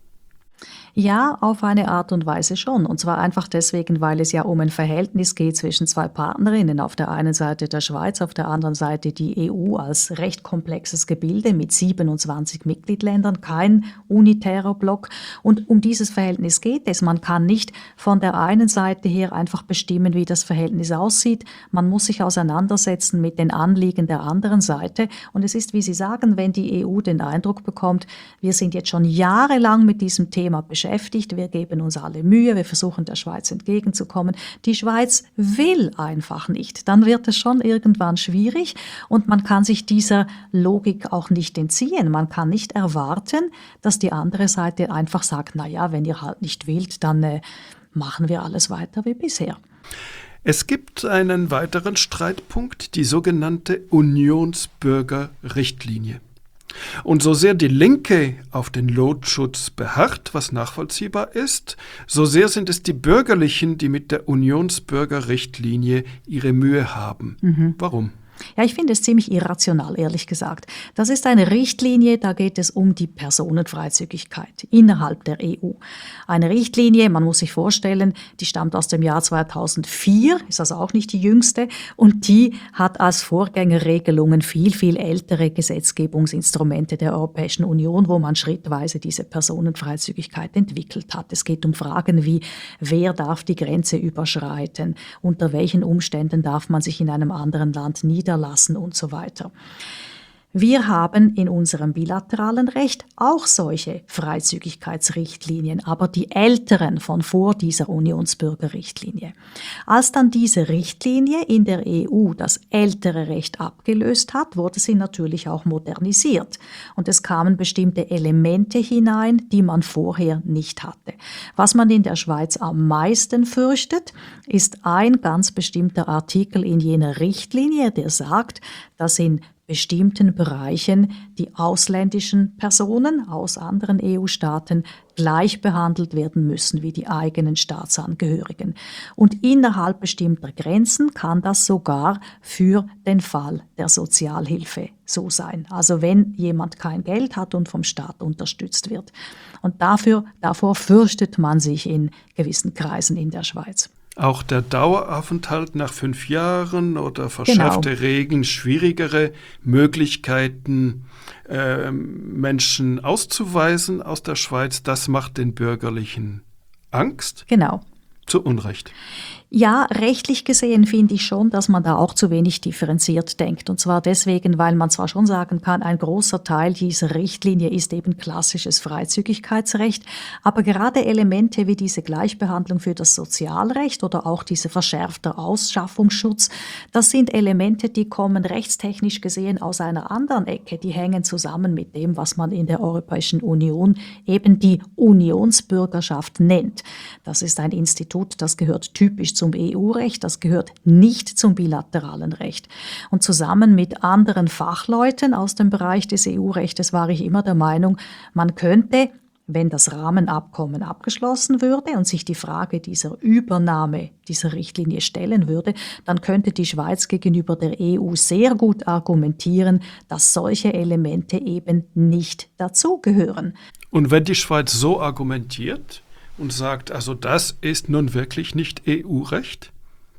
[SPEAKER 2] Ja, auf eine Art und Weise schon. Und zwar einfach deswegen, weil es ja um ein Verhältnis geht zwischen zwei Partnerinnen. Auf der einen Seite der Schweiz, auf der anderen Seite die E U als recht komplexes Gebilde mit siebenundzwanzig Mitgliedsländern, kein unitärer Block. Und um dieses Verhältnis geht es. Man kann nicht von der einen Seite her einfach bestimmen, wie das Verhältnis aussieht. Man muss sich auseinandersetzen mit den Anliegen der anderen Seite. Und es ist, wie Sie sagen, wenn die E U den Eindruck bekommt, wir sind jetzt schon jahrelang mit diesem Thema beschäftigt, beschäftigt. Wir geben uns alle Mühe, wir versuchen der Schweiz entgegenzukommen. Die Schweiz will einfach nicht. Dann wird es schon irgendwann schwierig und man kann sich dieser Logik auch nicht entziehen. Man kann nicht erwarten, dass die andere Seite einfach sagt, na ja, wenn ihr halt nicht wollt, dann äh, machen wir alles weiter wie bisher.
[SPEAKER 1] Es gibt einen weiteren Streitpunkt, die sogenannte Unionsbürgerrichtlinie. Und so sehr die Linke auf den Lotschutz beharrt, was nachvollziehbar ist, so sehr sind es die Bürgerlichen, die mit der Unionsbürgerrichtlinie ihre Mühe haben. Mhm. Warum?
[SPEAKER 2] Ja, ich finde es ziemlich irrational, ehrlich gesagt. Das ist eine Richtlinie, da geht es um die Personenfreizügigkeit innerhalb der E U. Eine Richtlinie, man muss sich vorstellen, die stammt aus dem Jahr zweitausendvier, ist also auch nicht die jüngste, und die hat als Vorgängerregelungen viel, viel ältere Gesetzgebungsinstrumente der Europäischen Union, wo man schrittweise diese Personenfreizügigkeit entwickelt hat. Es geht um Fragen wie, wer darf die Grenze überschreiten, unter welchen Umständen darf man sich in einem anderen Land niederlassen, lassen und so weiter. Wir haben in unserem bilateralen Recht auch solche Freizügigkeitsrichtlinien, aber die älteren von vor dieser Unionsbürgerrichtlinie. Als dann diese Richtlinie in der E U das ältere Recht abgelöst hat, wurde sie natürlich auch modernisiert. Und es kamen bestimmte Elemente hinein, die man vorher nicht hatte. Was man in der Schweiz am meisten fürchtet, ist ein ganz bestimmter Artikel in jener Richtlinie, der sagt, dass in bestimmten Bereichen die ausländischen Personen aus anderen E U-Staaten gleich behandelt werden müssen wie die eigenen Staatsangehörigen. Und innerhalb bestimmter Grenzen kann das sogar für den Fall der Sozialhilfe so sein. Also wenn jemand kein Geld hat und vom Staat unterstützt wird. Und dafür, davor fürchtet man sich in gewissen Kreisen in der Schweiz.
[SPEAKER 1] Auch der Daueraufenthalt nach fünf Jahren oder verschärfte genau. Regeln, schwierigere Möglichkeiten, äh, Menschen auszuweisen aus der Schweiz, das macht den Bürgerlichen Angst.
[SPEAKER 2] Genau.
[SPEAKER 1] Zu Unrecht.
[SPEAKER 2] Ja, rechtlich gesehen finde ich schon, dass man da auch zu wenig differenziert denkt. Und zwar deswegen, weil man zwar schon sagen kann, ein großer Teil dieser Richtlinie ist eben klassisches Freizügigkeitsrecht, aber gerade Elemente wie diese Gleichbehandlung für das Sozialrecht oder auch dieser verschärfte Ausschaffungsschutz, das sind Elemente, die kommen rechtstechnisch gesehen aus einer anderen Ecke. Die hängen zusammen mit dem, was man in der Europäischen Union eben die Unionsbürgerschaft nennt. Das ist ein Institut, das gehört typisch zum E U-Recht, das gehört nicht zum bilateralen Recht. Und zusammen mit anderen Fachleuten aus dem Bereich des E U-Rechtes war ich immer der Meinung, man könnte, wenn das Rahmenabkommen abgeschlossen würde und sich die Frage dieser Übernahme dieser Richtlinie stellen würde, dann könnte die Schweiz gegenüber der E U sehr gut argumentieren, dass solche Elemente eben nicht dazugehören.
[SPEAKER 1] Und wenn die Schweiz so argumentiert und sagt, also das ist nun wirklich nicht E U-Recht,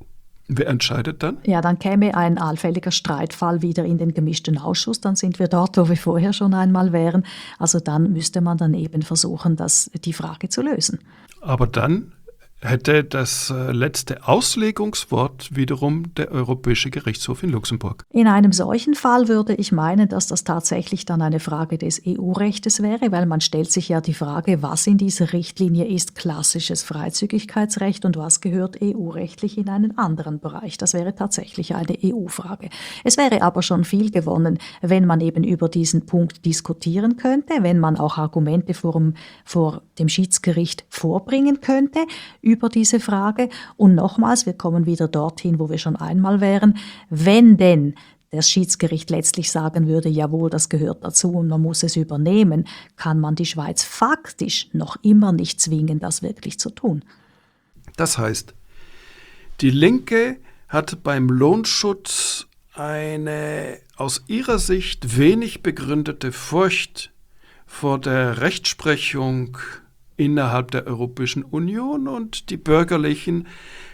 [SPEAKER 1] wer entscheidet dann?
[SPEAKER 2] Ja, dann käme ein allfälliger Streitfall wieder in den gemischten Ausschuss, dann sind wir dort, wo wir vorher schon einmal wären. Also dann müsste man dann eben versuchen, das, die Frage zu lösen.
[SPEAKER 1] Aber dann hätte das äh, letzte Auslegungswort wiederum der Europäische Gerichtshof in Luxemburg.
[SPEAKER 2] In einem solchen Fall würde ich meinen, dass das tatsächlich dann eine Frage des E U-Rechtes wäre, weil man stellt sich ja die Frage, was in dieser Richtlinie ist klassisches Freizügigkeitsrecht und was gehört E U-rechtlich in einen anderen Bereich. Das wäre tatsächlich eine E U-Frage. Es wäre aber schon viel gewonnen, wenn man eben über diesen Punkt diskutieren könnte, wenn man auch Argumente vor dem, vor dem Schiedsgericht vorbringen könnte über diese Frage. Und nochmals, wir kommen wieder dorthin, wo wir schon einmal wären, wenn denn das Schiedsgericht letztlich sagen würde, jawohl, das gehört dazu und man muss es übernehmen, kann man die Schweiz faktisch noch immer nicht zwingen, das wirklich zu tun.
[SPEAKER 1] Das heißt, die Linke hat beim Lohnschutz eine aus ihrer Sicht wenig begründete Furcht vor der Rechtsprechung innerhalb der Europäischen Union und die Bürgerlichen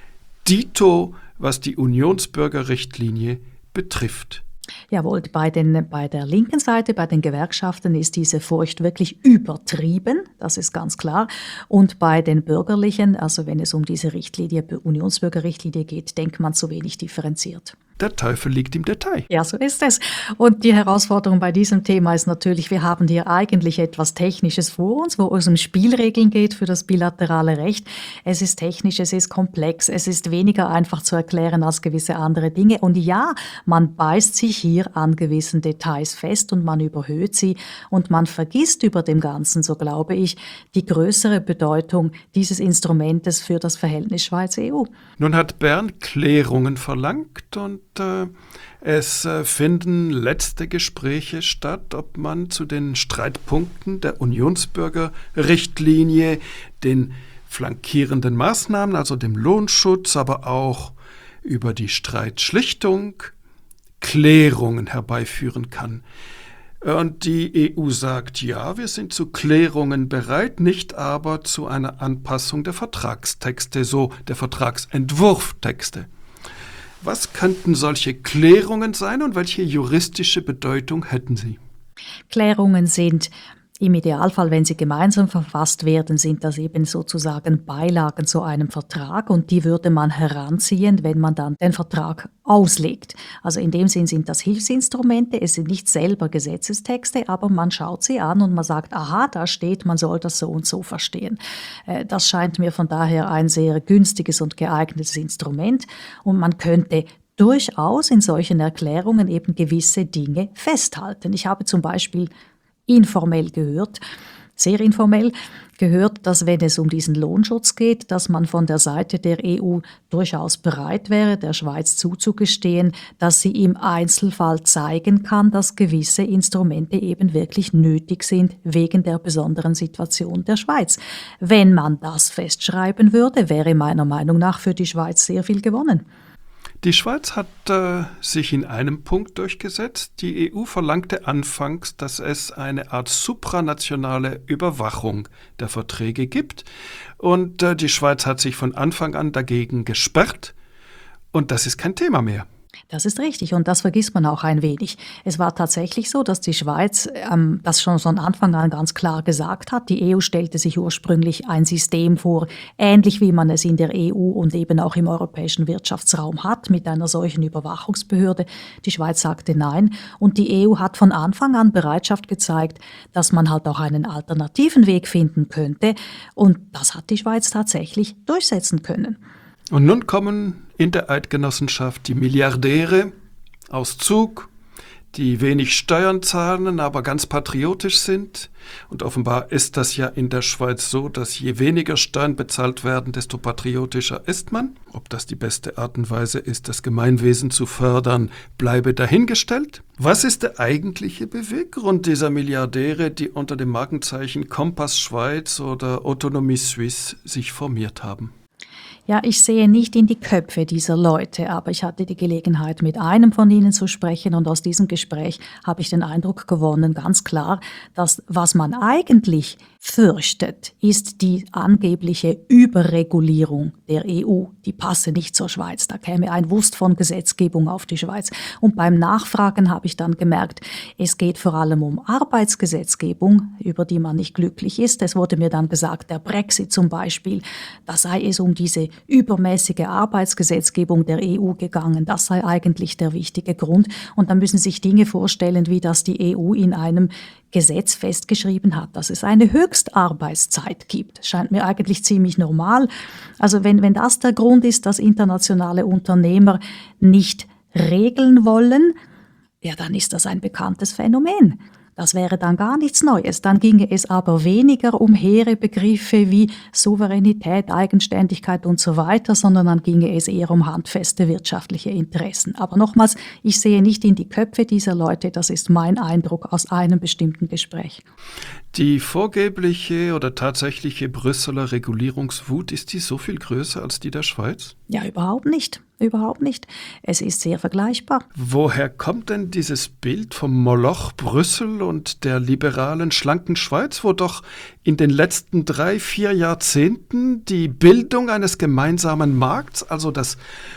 [SPEAKER 1] dito, was die Unionsbürgerrichtlinie betrifft.
[SPEAKER 2] Jawohl, bei, den, bei der linken Seite, bei den Gewerkschaften ist diese Furcht wirklich übertrieben, das ist ganz klar. Und bei den Bürgerlichen, also wenn es um diese Richtlinie, Unionsbürgerrichtlinie geht, denkt man zu wenig differenziert.
[SPEAKER 1] Der Teufel liegt im Detail.
[SPEAKER 2] Ja, so ist es. Und die Herausforderung bei diesem Thema ist natürlich, wir haben hier eigentlich etwas Technisches vor uns, wo es um Spielregeln geht für das bilaterale Recht. Es ist technisch, es ist komplex, es ist weniger einfach zu erklären als gewisse andere Dinge. Und ja, man beißt sich hier an gewissen Details fest und man überhöht sie und man vergisst über dem Ganzen, so glaube ich, die größere Bedeutung dieses Instrumentes für das Verhältnis Schweiz-E U.
[SPEAKER 1] Nun hat Bern Klärungen verlangt und äh, es äh, finden letzte Gespräche statt, ob man zu den Streitpunkten der Unionsbürgerrichtlinie, den flankierenden Maßnahmen, also dem Lohnschutz, aber auch über die Streitschlichtung Klärungen herbeiführen kann. Und die E U sagt, ja, wir sind zu Klärungen bereit, nicht aber zu einer Anpassung der Vertragstexte, so der Vertragsentwurftexte. Was könnten solche Klärungen sein und welche juristische Bedeutung hätten sie?
[SPEAKER 2] Klärungen sind im Idealfall, wenn sie gemeinsam verfasst werden, sind das eben sozusagen Beilagen zu einem Vertrag und die würde man heranziehen, wenn man dann den Vertrag auslegt. Also in dem Sinn sind das Hilfsinstrumente, es sind nicht selber Gesetzestexte, aber man schaut sie an und man sagt, aha, da steht, man soll das so und so verstehen. Das scheint mir von daher ein sehr günstiges und geeignetes Instrument und man könnte durchaus in solchen Erklärungen eben gewisse Dinge festhalten. Ich habe zum Beispiel informell gehört, sehr informell gehört, dass wenn es um diesen Lohnschutz geht, dass man von der Seite der E U durchaus bereit wäre, der Schweiz zuzugestehen, dass sie im Einzelfall zeigen kann, dass gewisse Instrumente eben wirklich nötig sind wegen der besonderen Situation der Schweiz. Wenn man das festschreiben würde, wäre meiner Meinung nach für die Schweiz sehr viel gewonnen.
[SPEAKER 1] Die Schweiz hat äh, sich in einem Punkt durchgesetzt. Die E U verlangte anfangs, dass es eine Art supranationale Überwachung der Verträge gibt. Und äh, die Schweiz hat sich von Anfang an dagegen gesperrt. Und das ist kein Thema mehr.
[SPEAKER 2] Das ist richtig und das vergisst man auch ein wenig. Es war tatsächlich so, dass die Schweiz ähm, das schon von Anfang an ganz klar gesagt hat. Die E U stellte sich ursprünglich ein System vor, ähnlich wie man es in der E U und eben auch im europäischen Wirtschaftsraum hat, mit einer solchen Überwachungsbehörde. Die Schweiz sagte nein und die E U hat von Anfang an Bereitschaft gezeigt, dass man halt auch einen alternativen Weg finden könnte und das hat die Schweiz tatsächlich durchsetzen können.
[SPEAKER 1] Und nun kommen in der Eidgenossenschaft die Milliardäre aus Zug, die wenig Steuern zahlen, aber ganz patriotisch sind. Und offenbar ist das ja in der Schweiz so, dass je weniger Steuern bezahlt werden, desto patriotischer ist man. Ob das die beste Art und Weise ist, das Gemeinwesen zu fördern, bleibe dahingestellt. Was ist der eigentliche Beweggrund dieser Milliardäre, die unter dem Markenzeichen Kompass Schweiz oder Autonomie Suisse sich formiert haben?
[SPEAKER 2] Ja, ich sehe nicht in die Köpfe dieser Leute, aber ich hatte die Gelegenheit, mit einem von ihnen zu sprechen und aus diesem Gespräch habe ich den Eindruck gewonnen, ganz klar, dass was man eigentlich fürchtet, ist die angebliche Überregulierung der E U. Die passe nicht zur Schweiz. Da käme ein Wust von Gesetzgebung auf die Schweiz. Und beim Nachfragen habe ich dann gemerkt, es geht vor allem um Arbeitsgesetzgebung, über die man nicht glücklich ist. Es wurde mir dann gesagt, der Brexit zum Beispiel, da sei es um diese übermäßige Arbeitsgesetzgebung der E U gegangen. Das sei eigentlich der wichtige Grund. Und dann müssen Sie sich Dinge vorstellen, wie das die E U in einem Gesetz festgeschrieben hat, dass es eine Höchstarbeitszeit gibt. Scheint mir eigentlich ziemlich normal. Also wenn, wenn das der Grund ist, dass internationale Unternehmer nicht regeln wollen, ja, dann ist das ein bekanntes Phänomen. Das wäre dann gar nichts Neues. Dann ginge es aber weniger um hehre Begriffe wie Souveränität, Eigenständigkeit und so weiter, sondern dann ginge es eher um handfeste wirtschaftliche Interessen. Aber nochmals, ich sehe nicht in die Köpfe dieser Leute, das ist mein Eindruck aus einem bestimmten Gespräch.
[SPEAKER 1] Die vorgebliche oder tatsächliche Brüsseler Regulierungswut, ist die so viel größer als die der Schweiz?
[SPEAKER 2] Ja, überhaupt nicht. Überhaupt nicht. Es ist sehr vergleichbar.
[SPEAKER 1] Woher kommt denn dieses Bild vom Moloch Brüssel und der liberalen, schlanken Schweiz, wo doch in den letzten drei, vier Jahrzehnten die Bildung eines gemeinsamen Markts, also das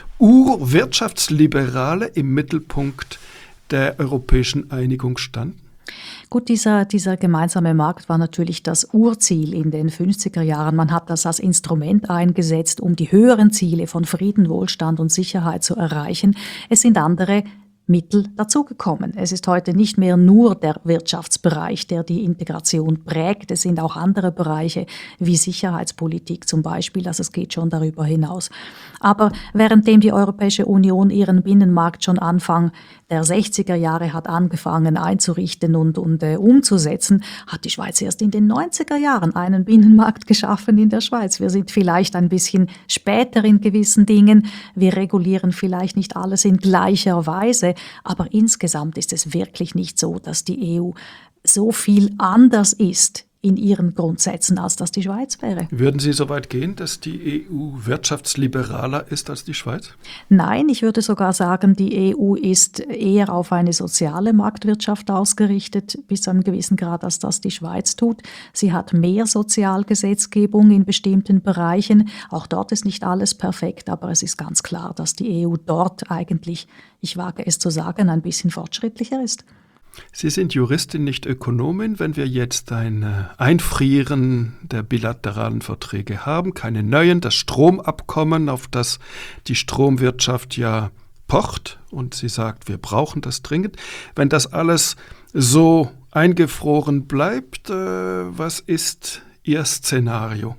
[SPEAKER 1] Urwirtschaftsliberale, im Mittelpunkt der europäischen Einigung stand?
[SPEAKER 2] Gut, dieser, dieser gemeinsame Markt war natürlich das Urziel in den fünfziger Jahren. Man hat das als Instrument eingesetzt, um die höheren Ziele von Frieden, Wohlstand und Sicherheit zu erreichen. Es sind andere Mittel dazugekommen. Es ist heute nicht mehr nur der Wirtschaftsbereich, der die Integration prägt. Es sind auch andere Bereiche wie Sicherheitspolitik zum Beispiel. Also es geht schon darüber hinaus. Aber währenddem die Europäische Union ihren Binnenmarkt schon Anfang der sechziger Jahre hat angefangen einzurichten und, und äh, umzusetzen, hat die Schweiz erst in den neunziger Jahren einen Binnenmarkt geschaffen in der Schweiz. Wir sind vielleicht ein bisschen später in gewissen Dingen. Wir regulieren vielleicht nicht alles in gleicher Weise, aber insgesamt ist es wirklich nicht so, dass die E U so viel anders ist in ihren Grundsätzen, als das die Schweiz wäre.
[SPEAKER 1] Würden Sie so weit gehen, dass die E U wirtschaftsliberaler ist als die Schweiz?
[SPEAKER 2] Nein, ich würde sogar sagen, die E U ist eher auf eine soziale Marktwirtschaft ausgerichtet, bis zu einem gewissen Grad, als das die Schweiz tut. Sie hat mehr Sozialgesetzgebung in bestimmten Bereichen. Auch dort ist nicht alles perfekt, aber es ist ganz klar, dass die E U dort eigentlich, ich wage es zu sagen, ein bisschen fortschrittlicher ist.
[SPEAKER 1] Sie sind Juristin, nicht Ökonomin. Wenn wir jetzt ein Einfrieren der bilateralen Verträge haben, keine neuen, das Stromabkommen, auf das die Stromwirtschaft ja pocht und sie sagt, wir brauchen das dringend. Wenn das alles so eingefroren bleibt, äh, was ist Ihr Szenario?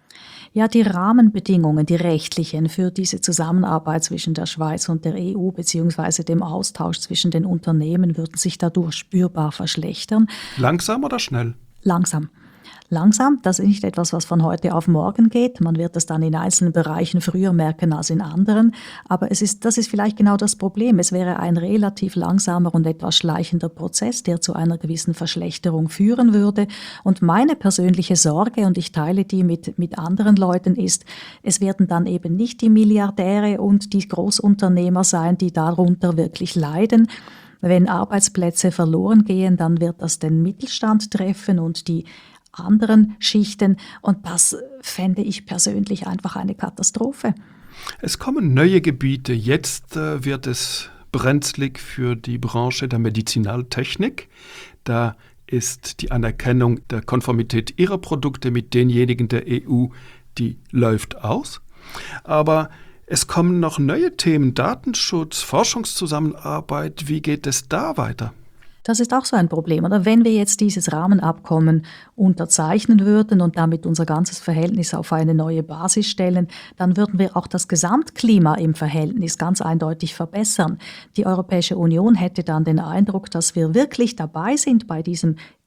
[SPEAKER 2] Ja, die Rahmenbedingungen, die rechtlichen für diese Zusammenarbeit zwischen der Schweiz und der E U beziehungsweise dem Austausch zwischen den Unternehmen würden sich dadurch spürbar verschlechtern.
[SPEAKER 1] Langsam oder schnell?
[SPEAKER 2] Langsam. Langsam, das ist nicht etwas, was von heute auf morgen geht. Man wird es dann in einzelnen Bereichen früher merken als in anderen. Aber es ist, das ist vielleicht genau das Problem. Es wäre ein relativ langsamer und etwas schleichender Prozess, der zu einer gewissen Verschlechterung führen würde. Und meine persönliche Sorge, und ich teile die mit, mit anderen Leuten, ist, es werden dann eben nicht die Milliardäre und die Großunternehmer sein, die darunter wirklich leiden. Wenn Arbeitsplätze verloren gehen, dann wird das den Mittelstand treffen und die anderen Schichten. Und das fände ich persönlich einfach eine Katastrophe.
[SPEAKER 1] Es kommen neue Gebiete. Jetzt äh, wird es brenzlig für die Branche der Medizinaltechnik. Da ist die Anerkennung der Konformität ihrer Produkte mit denjenigen der E U, die läuft aus. Aber es kommen noch neue Themen, Datenschutz, Forschungszusammenarbeit. Wie geht es da weiter?
[SPEAKER 2] Das ist auch so ein Problem. Oder wenn wir jetzt dieses Rahmenabkommen unterzeichnen würden und damit unser ganzes Verhältnis auf eine neue Basis stellen, dann würden wir auch das Gesamtklima im Verhältnis ganz eindeutig verbessern. Die Europäische Union hätte dann den Eindruck, dass wir wirklich dabei sind bei diesem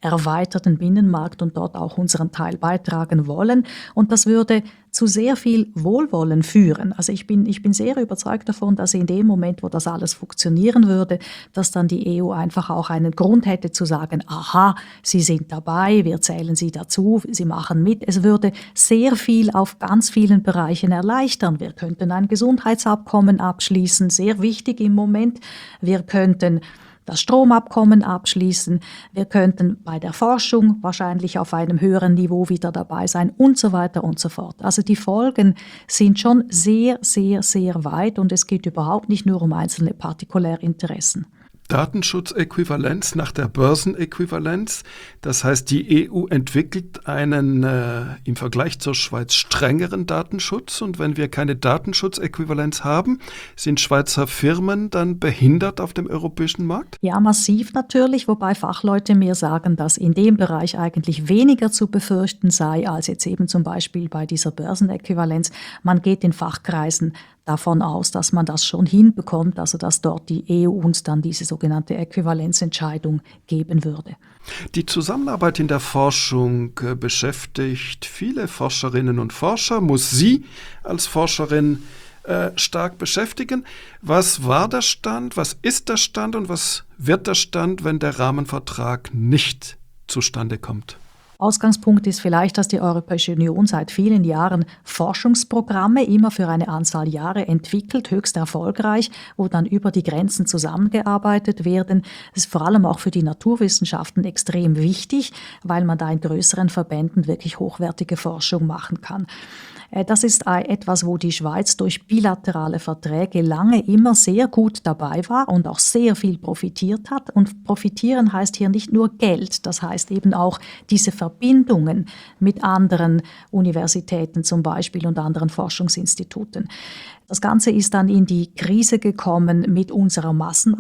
[SPEAKER 2] erweiterten Binnenmarkt und dort auch unseren Teil beitragen wollen. Und das würde zu sehr viel Wohlwollen führen. Also ich bin, ich bin sehr überzeugt davon, dass in dem Moment, wo das alles funktionieren würde, dass dann die E U einfach auch einen Grund hätte zu sagen, aha, Sie sind dabei, wir zählen Sie dazu, Sie machen mit. Es würde sehr viel auf ganz vielen Bereichen erleichtern. Wir könnten ein Gesundheitsabkommen abschließen, sehr wichtig im Moment. Wir könnten das Stromabkommen abschließen. Wir könnten bei der Forschung wahrscheinlich auf einem höheren Niveau wieder dabei sein und so weiter und so fort. Also die Folgen sind schon sehr, sehr, sehr weit und es geht überhaupt nicht nur um einzelne Partikularinteressen.
[SPEAKER 1] Datenschutzäquivalenz nach der Börsenäquivalenz. Das heißt, die E U entwickelt einen äh, im Vergleich zur Schweiz strengeren Datenschutz. Und wenn wir keine Datenschutzäquivalenz haben, sind Schweizer Firmen dann behindert auf dem europäischen Markt?
[SPEAKER 2] Ja, massiv natürlich, wobei Fachleute mir sagen, dass in dem Bereich eigentlich weniger zu befürchten sei, als jetzt eben zum Beispiel bei dieser Börsenäquivalenz. Man geht in Fachkreisen davon aus, dass man das schon hinbekommt, also dass dort die E U uns dann diese sogenannte Äquivalenzentscheidung geben würde.
[SPEAKER 1] Die Zusammenarbeit in der Forschung äh, beschäftigt viele Forscherinnen und Forscher, muss Sie als Forscherin äh, stark beschäftigen. Was war der Stand, was ist der Stand und was wird der Stand, wenn der Rahmenvertrag nicht zustande kommt?
[SPEAKER 2] Ausgangspunkt ist vielleicht, dass die Europäische Union seit vielen Jahren Forschungsprogramme immer für eine Anzahl Jahre entwickelt, höchst erfolgreich, wo dann über die Grenzen zusammengearbeitet werden. Das ist vor allem auch für die Naturwissenschaften extrem wichtig, weil man da in größeren Verbänden wirklich hochwertige Forschung machen kann. Das ist etwas, wo die Schweiz durch bilaterale Verträge lange immer sehr gut dabei war und auch sehr viel profitiert hat. Und profitieren heißt hier nicht nur Geld, das heißt eben auch diese Verbindungen mit anderen Universitäten zum Beispiel und anderen Forschungsinstituten. Das Ganze ist dann in die Krise gekommen mit unserer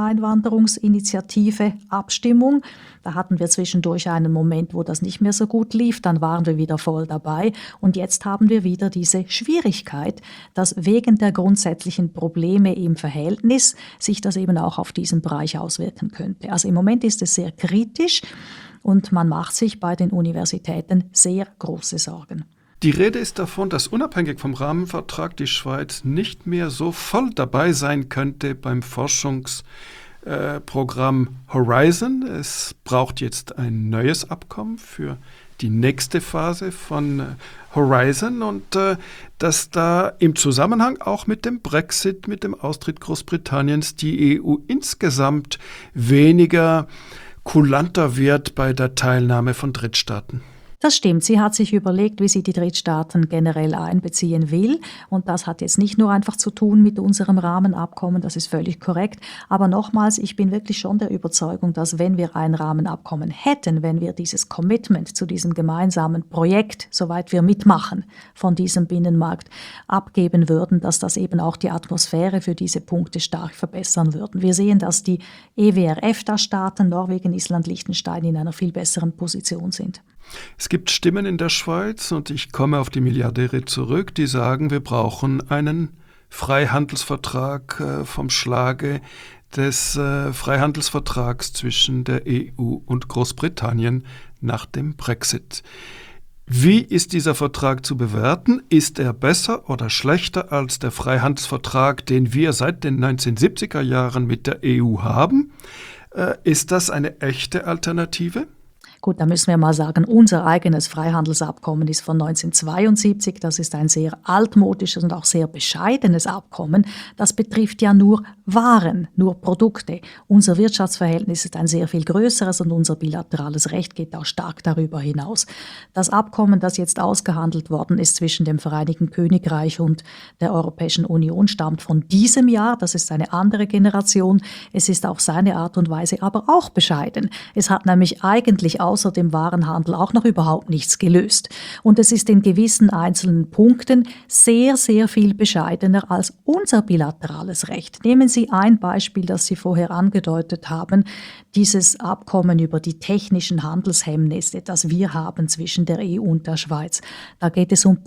[SPEAKER 2] Masseneinwanderungsinitiative Abstimmung. Da hatten wir zwischendurch einen Moment, wo das nicht mehr so gut lief. Dann waren wir wieder voll dabei. Und jetzt haben wir wieder diese Schwierigkeit, dass wegen der grundsätzlichen Probleme im Verhältnis sich das eben auch auf diesen Bereich auswirken könnte. Also im Moment ist es sehr kritisch und man macht sich bei den Universitäten sehr große Sorgen.
[SPEAKER 1] Die Rede ist davon, dass unabhängig vom Rahmenvertrag die Schweiz nicht mehr so voll dabei sein könnte beim Forschungsprogramm äh, Horizon. Es braucht jetzt ein neues Abkommen für die nächste Phase von äh, Horizon und äh, dass da im Zusammenhang auch mit dem Brexit, mit dem Austritt Großbritanniens die E U insgesamt weniger kulanter wird bei der Teilnahme von Drittstaaten.
[SPEAKER 2] Das stimmt. Sie hat sich überlegt, wie sie die Drittstaaten generell einbeziehen will. Und das hat jetzt nicht nur einfach zu tun mit unserem Rahmenabkommen, das ist völlig korrekt. Aber nochmals, ich bin wirklich schon der Überzeugung, dass wenn wir ein Rahmenabkommen hätten, wenn wir dieses Commitment zu diesem gemeinsamen Projekt, soweit wir mitmachen, von diesem Binnenmarkt abgeben würden, dass das eben auch die Atmosphäre für diese Punkte stark verbessern würden. Wir sehen, dass die E W R-EFTA-Staaten, Norwegen, Island, Liechtenstein in einer viel besseren Position sind.
[SPEAKER 1] Es gibt Stimmen in der Schweiz, und ich komme auf die Milliardäre zurück, die sagen, wir brauchen einen Freihandelsvertrag äh, vom Schlage des äh, Freihandelsvertrags zwischen der E U und Großbritannien nach dem Brexit. Wie ist dieser Vertrag zu bewerten? Ist er besser oder schlechter als der Freihandelsvertrag, den wir seit den neunzehnhundertsiebziger Jahren mit der E U haben? Äh, ist das eine echte Alternative?
[SPEAKER 2] Gut, da müssen wir mal sagen, unser eigenes Freihandelsabkommen ist von neunzehnhundertzweiundsiebzig. Das ist ein sehr altmodisches und auch sehr bescheidenes Abkommen. Das betrifft ja nur Waren, nur Produkte. Unser Wirtschaftsverhältnis ist ein sehr viel größeres und unser bilaterales Recht geht auch stark darüber hinaus. Das Abkommen, das jetzt ausgehandelt worden ist zwischen dem Vereinigten Königreich und der Europäischen Union, stammt von diesem Jahr. Das ist eine andere Generation. Es ist auf seine Art und Weise aber auch bescheiden. Es hat nämlich eigentlich auch außer dem Warenhandel auch noch überhaupt nichts gelöst. Und es ist in gewissen einzelnen Punkten sehr, sehr viel bescheidener als unser bilaterales Recht. Nehmen Sie ein Beispiel, das Sie vorher angedeutet haben, dieses Abkommen über die technischen Handelshemmnisse, das wir haben zwischen der E U und der Schweiz. Da geht es um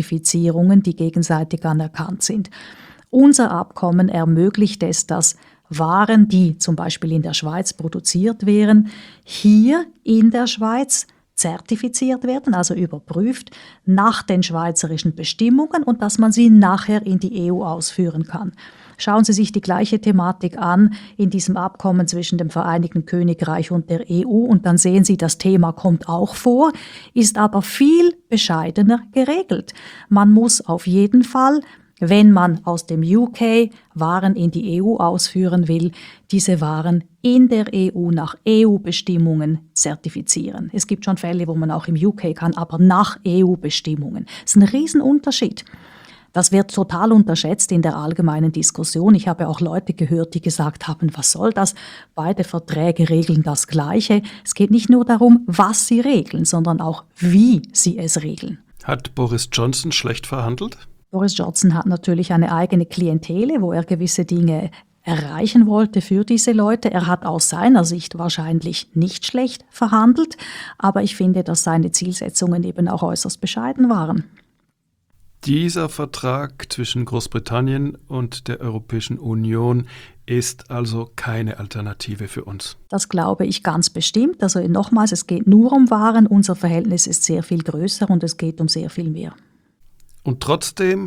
[SPEAKER 2] Produktzertifizierungen, die gegenseitig anerkannt sind. Unser Abkommen ermöglicht es, dass Waren, die zum Beispiel in der Schweiz produziert wären, hier in der Schweiz zertifiziert werden, also überprüft nach den schweizerischen Bestimmungen und dass man sie nachher in die E U ausführen kann. Schauen Sie sich die gleiche Thematik an in diesem Abkommen zwischen dem Vereinigten Königreich und der E U und dann sehen Sie, das Thema kommt auch vor, ist aber viel bescheidener geregelt. Man muss auf jeden Fall, wenn man aus dem U K Waren in die E U ausführen will, diese Waren in der E U nach E U-Bestimmungen zertifizieren. Es gibt schon Fälle, wo man auch im U K kann, aber nach E U-Bestimmungen. Das ist ein Riesenunterschied. Das wird total unterschätzt in der allgemeinen Diskussion. Ich habe auch Leute gehört, die gesagt haben, was soll das? Beide Verträge regeln das Gleiche. Es geht nicht nur darum, was sie regeln, sondern auch, wie sie es regeln.
[SPEAKER 1] Hat Boris Johnson schlecht verhandelt?
[SPEAKER 2] Boris Johnson hat natürlich eine eigene Klientele, wo er gewisse Dinge erreichen wollte für diese Leute. Er hat aus seiner Sicht wahrscheinlich nicht schlecht verhandelt, aber ich finde, dass seine Zielsetzungen eben auch äußerst bescheiden waren.
[SPEAKER 1] Dieser Vertrag zwischen Großbritannien und der Europäischen Union ist also keine Alternative für uns.
[SPEAKER 2] Das glaube ich ganz bestimmt. Also nochmals, es geht nur um Waren. Unser Verhältnis ist sehr viel größer und es geht um sehr viel mehr.
[SPEAKER 1] Und trotzdem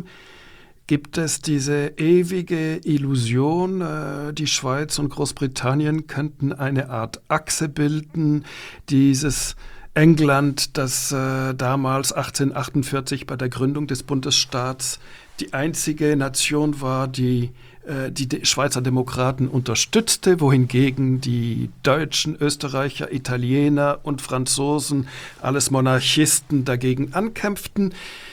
[SPEAKER 1] gibt es diese ewige Illusion, äh, die Schweiz und Großbritannien könnten eine Art Achse bilden, dieses England, das äh, damals achtzehnhundertachtundvierzig bei der Gründung des Bundesstaats die einzige Nation war, die äh, die De- Schweizer Demokraten unterstützte, wohingegen die Deutschen, Österreicher, Italiener und Franzosen, alles Monarchisten, dagegen ankämpften.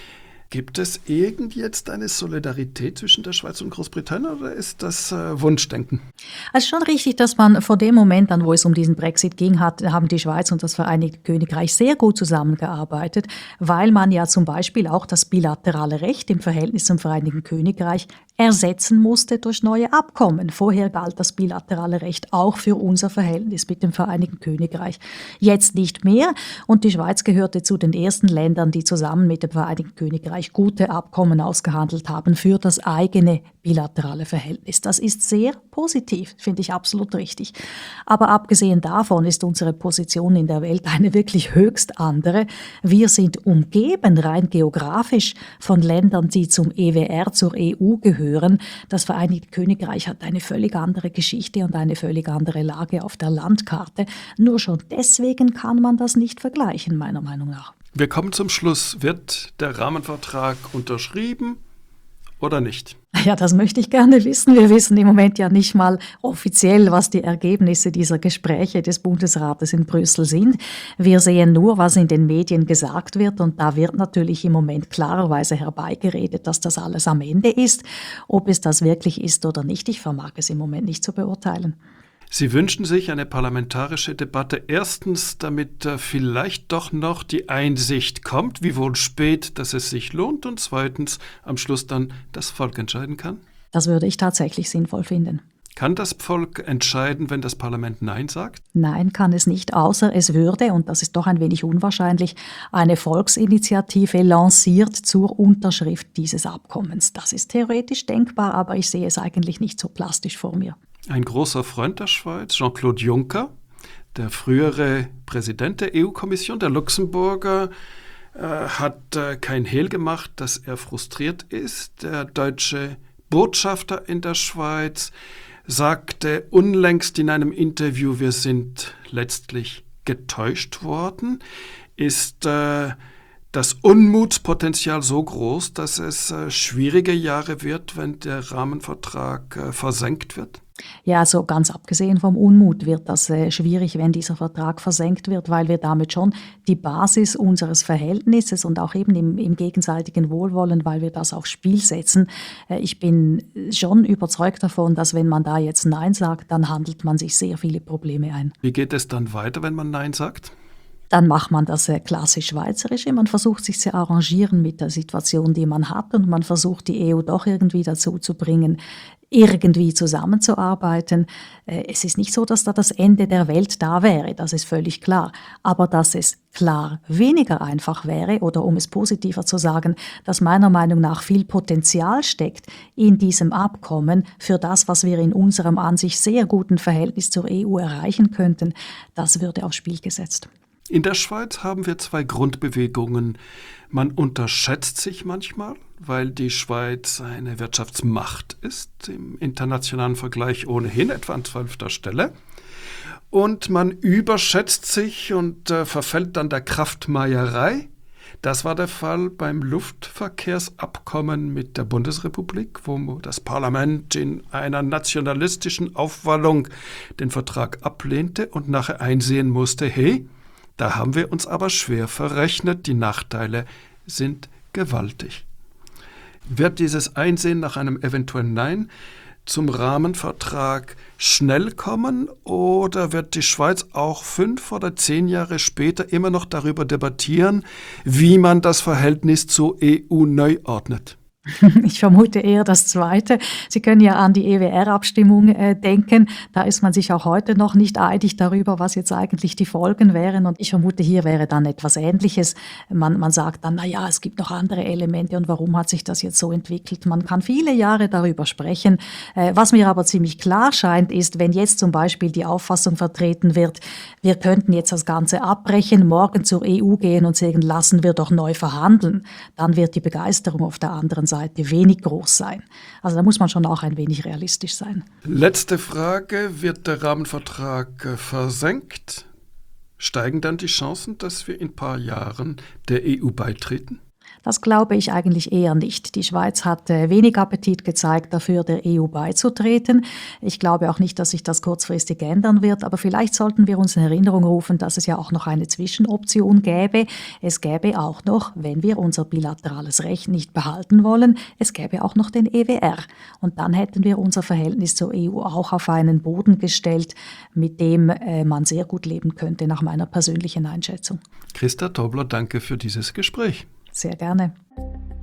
[SPEAKER 1] Gibt es irgend jetzt eine Solidarität zwischen der Schweiz und Großbritannien oder ist das äh, Wunschdenken?
[SPEAKER 2] Also schon richtig, dass man vor dem Moment an, wo es um diesen Brexit ging, hat, haben die Schweiz und das Vereinigte Königreich sehr gut zusammengearbeitet, weil man ja zum Beispiel auch das bilaterale Recht im Verhältnis zum Vereinigten Königreich ersetzen musste durch neue Abkommen. Vorher galt das bilaterale Recht auch für unser Verhältnis mit dem Vereinigten Königreich. Jetzt nicht mehr und die Schweiz gehörte zu den ersten Ländern, die zusammen mit dem Vereinigten Königreich gute Abkommen ausgehandelt haben für das eigene bilaterale Verhältnis. Das ist sehr positiv, finde ich absolut richtig. Aber abgesehen davon ist unsere Position in der Welt eine wirklich höchst andere. Wir sind umgeben, rein geografisch, von Ländern, die zum E W R, zur E U gehören. Das Vereinigte Königreich hat eine völlig andere Geschichte und eine völlig andere Lage auf der Landkarte. Nur schon deswegen kann man das nicht vergleichen, meiner Meinung nach.
[SPEAKER 1] Wir kommen zum Schluss. Wird der Rahmenvertrag unterschrieben oder nicht?
[SPEAKER 2] Ja, das möchte ich gerne wissen. Wir wissen im Moment ja nicht mal offiziell, was die Ergebnisse dieser Gespräche des Bundesrates in Brüssel sind. Wir sehen nur, was in den Medien gesagt wird und da wird natürlich im Moment klarerweise herbeigeredet, dass das alles am Ende ist. Ob es das wirklich ist oder nicht, ich vermag es im Moment nicht zu beurteilen.
[SPEAKER 1] Sie wünschen sich eine parlamentarische Debatte. Erstens, damit äh, vielleicht doch noch die Einsicht kommt, wie wohl spät, dass es sich lohnt. Und zweitens, am Schluss dann das Volk entscheiden kann.
[SPEAKER 2] Das würde ich tatsächlich sinnvoll finden.
[SPEAKER 1] Kann das Volk entscheiden, wenn das Parlament Nein sagt?
[SPEAKER 2] Nein, kann es nicht, außer es würde, und das ist doch ein wenig unwahrscheinlich, eine Volksinitiative lanciert zur Unterschrift dieses Abkommens. Das ist theoretisch denkbar, aber ich sehe es eigentlich nicht so plastisch vor mir.
[SPEAKER 1] Ein großer Freund der Schweiz, Jean-Claude Juncker, der frühere Präsident der E U-Kommission, der Luxemburger, äh, hat äh, kein Hehl gemacht, dass er frustriert ist. Der deutsche Botschafter in der Schweiz sagte unlängst in einem Interview, wir sind letztlich getäuscht worden. Ist äh, das Unmutspotenzial so groß, dass es äh, schwierige Jahre wird, wenn der Rahmenvertrag äh, versenkt wird?
[SPEAKER 2] Ja, also ganz abgesehen vom Unmut wird das äh, schwierig, wenn dieser Vertrag versenkt wird, weil wir damit schon die Basis unseres Verhältnisses und auch eben im, im gegenseitigen Wohlwollen, weil wir das aufs Spiel setzen. Äh, ich bin schon überzeugt davon, dass wenn man da jetzt Nein sagt, dann handelt man sich sehr viele Probleme ein.
[SPEAKER 1] Wie geht es dann weiter, wenn man Nein sagt?
[SPEAKER 2] Dann macht man das äh, klassisch schweizerisch. Man versucht sich zu arrangieren mit der Situation, die man hat und man versucht die E U doch irgendwie dazu zu bringen, irgendwie zusammenzuarbeiten. Es ist nicht so, dass da das Ende der Welt da wäre, das ist völlig klar. Aber dass es klar weniger einfach wäre, oder um es positiver zu sagen, dass meiner Meinung nach viel Potenzial steckt in diesem Abkommen für das, was wir in unserem an sich sehr guten Verhältnis zur E U erreichen könnten, das würde aufs Spiel gesetzt.
[SPEAKER 1] In der Schweiz haben wir zwei Grundbewegungen. Man unterschätzt sich manchmal, weil die Schweiz eine Wirtschaftsmacht ist, im internationalen Vergleich ohnehin etwa an zwölfter Stelle. Und man überschätzt sich und äh, verfällt dann der Kraftmeierei. Das war der Fall beim Luftverkehrsabkommen mit der Bundesrepublik, wo das Parlament in einer nationalistischen Aufwallung den Vertrag ablehnte und nachher einsehen musste, hey, da haben wir uns aber schwer verrechnet, die Nachteile sind gewaltig. Wird dieses Einsehen nach einem eventuellen Nein zum Rahmenvertrag schnell kommen oder wird die Schweiz auch fünf oder zehn Jahre später immer noch darüber debattieren, wie man das Verhältnis zur E U neu ordnet?
[SPEAKER 2] Ich vermute eher das Zweite. Sie können ja an die E W R-Abstimmung äh, denken. Da ist man sich auch heute noch nicht einig darüber, was jetzt eigentlich die Folgen wären. Und ich vermute, hier wäre dann etwas Ähnliches. Man, man sagt dann, na ja, es gibt noch andere Elemente und warum hat sich das jetzt so entwickelt? Man kann viele Jahre darüber sprechen. Äh, was mir aber ziemlich klar scheint, ist, wenn jetzt zum Beispiel die Auffassung vertreten wird, wir könnten jetzt das Ganze abbrechen, morgen zur E U gehen und sagen, lassen wir doch neu verhandeln, dann wird die Begeisterung auf der anderen Seite Seite wenig groß sein. Also da muss man schon auch ein wenig realistisch sein.
[SPEAKER 1] Letzte Frage, wird der Rahmenvertrag versenkt? Steigen dann die Chancen, dass wir in ein paar Jahren der E U beitreten?
[SPEAKER 2] Das glaube ich eigentlich eher nicht. Die Schweiz hat äh, wenig Appetit gezeigt, dafür der E U beizutreten. Ich glaube auch nicht, dass sich das kurzfristig ändern wird, aber vielleicht sollten wir uns in Erinnerung rufen, dass es ja auch noch eine Zwischenoption gäbe. Es gäbe auch noch, wenn wir unser bilaterales Recht nicht behalten wollen, es gäbe auch noch den E W R. Und dann hätten wir unser Verhältnis zur E U auch auf einen Boden gestellt, mit dem äh, man sehr gut leben könnte, nach meiner persönlichen Einschätzung.
[SPEAKER 1] Christa Tobler, danke für dieses Gespräch.
[SPEAKER 2] Sehr gerne.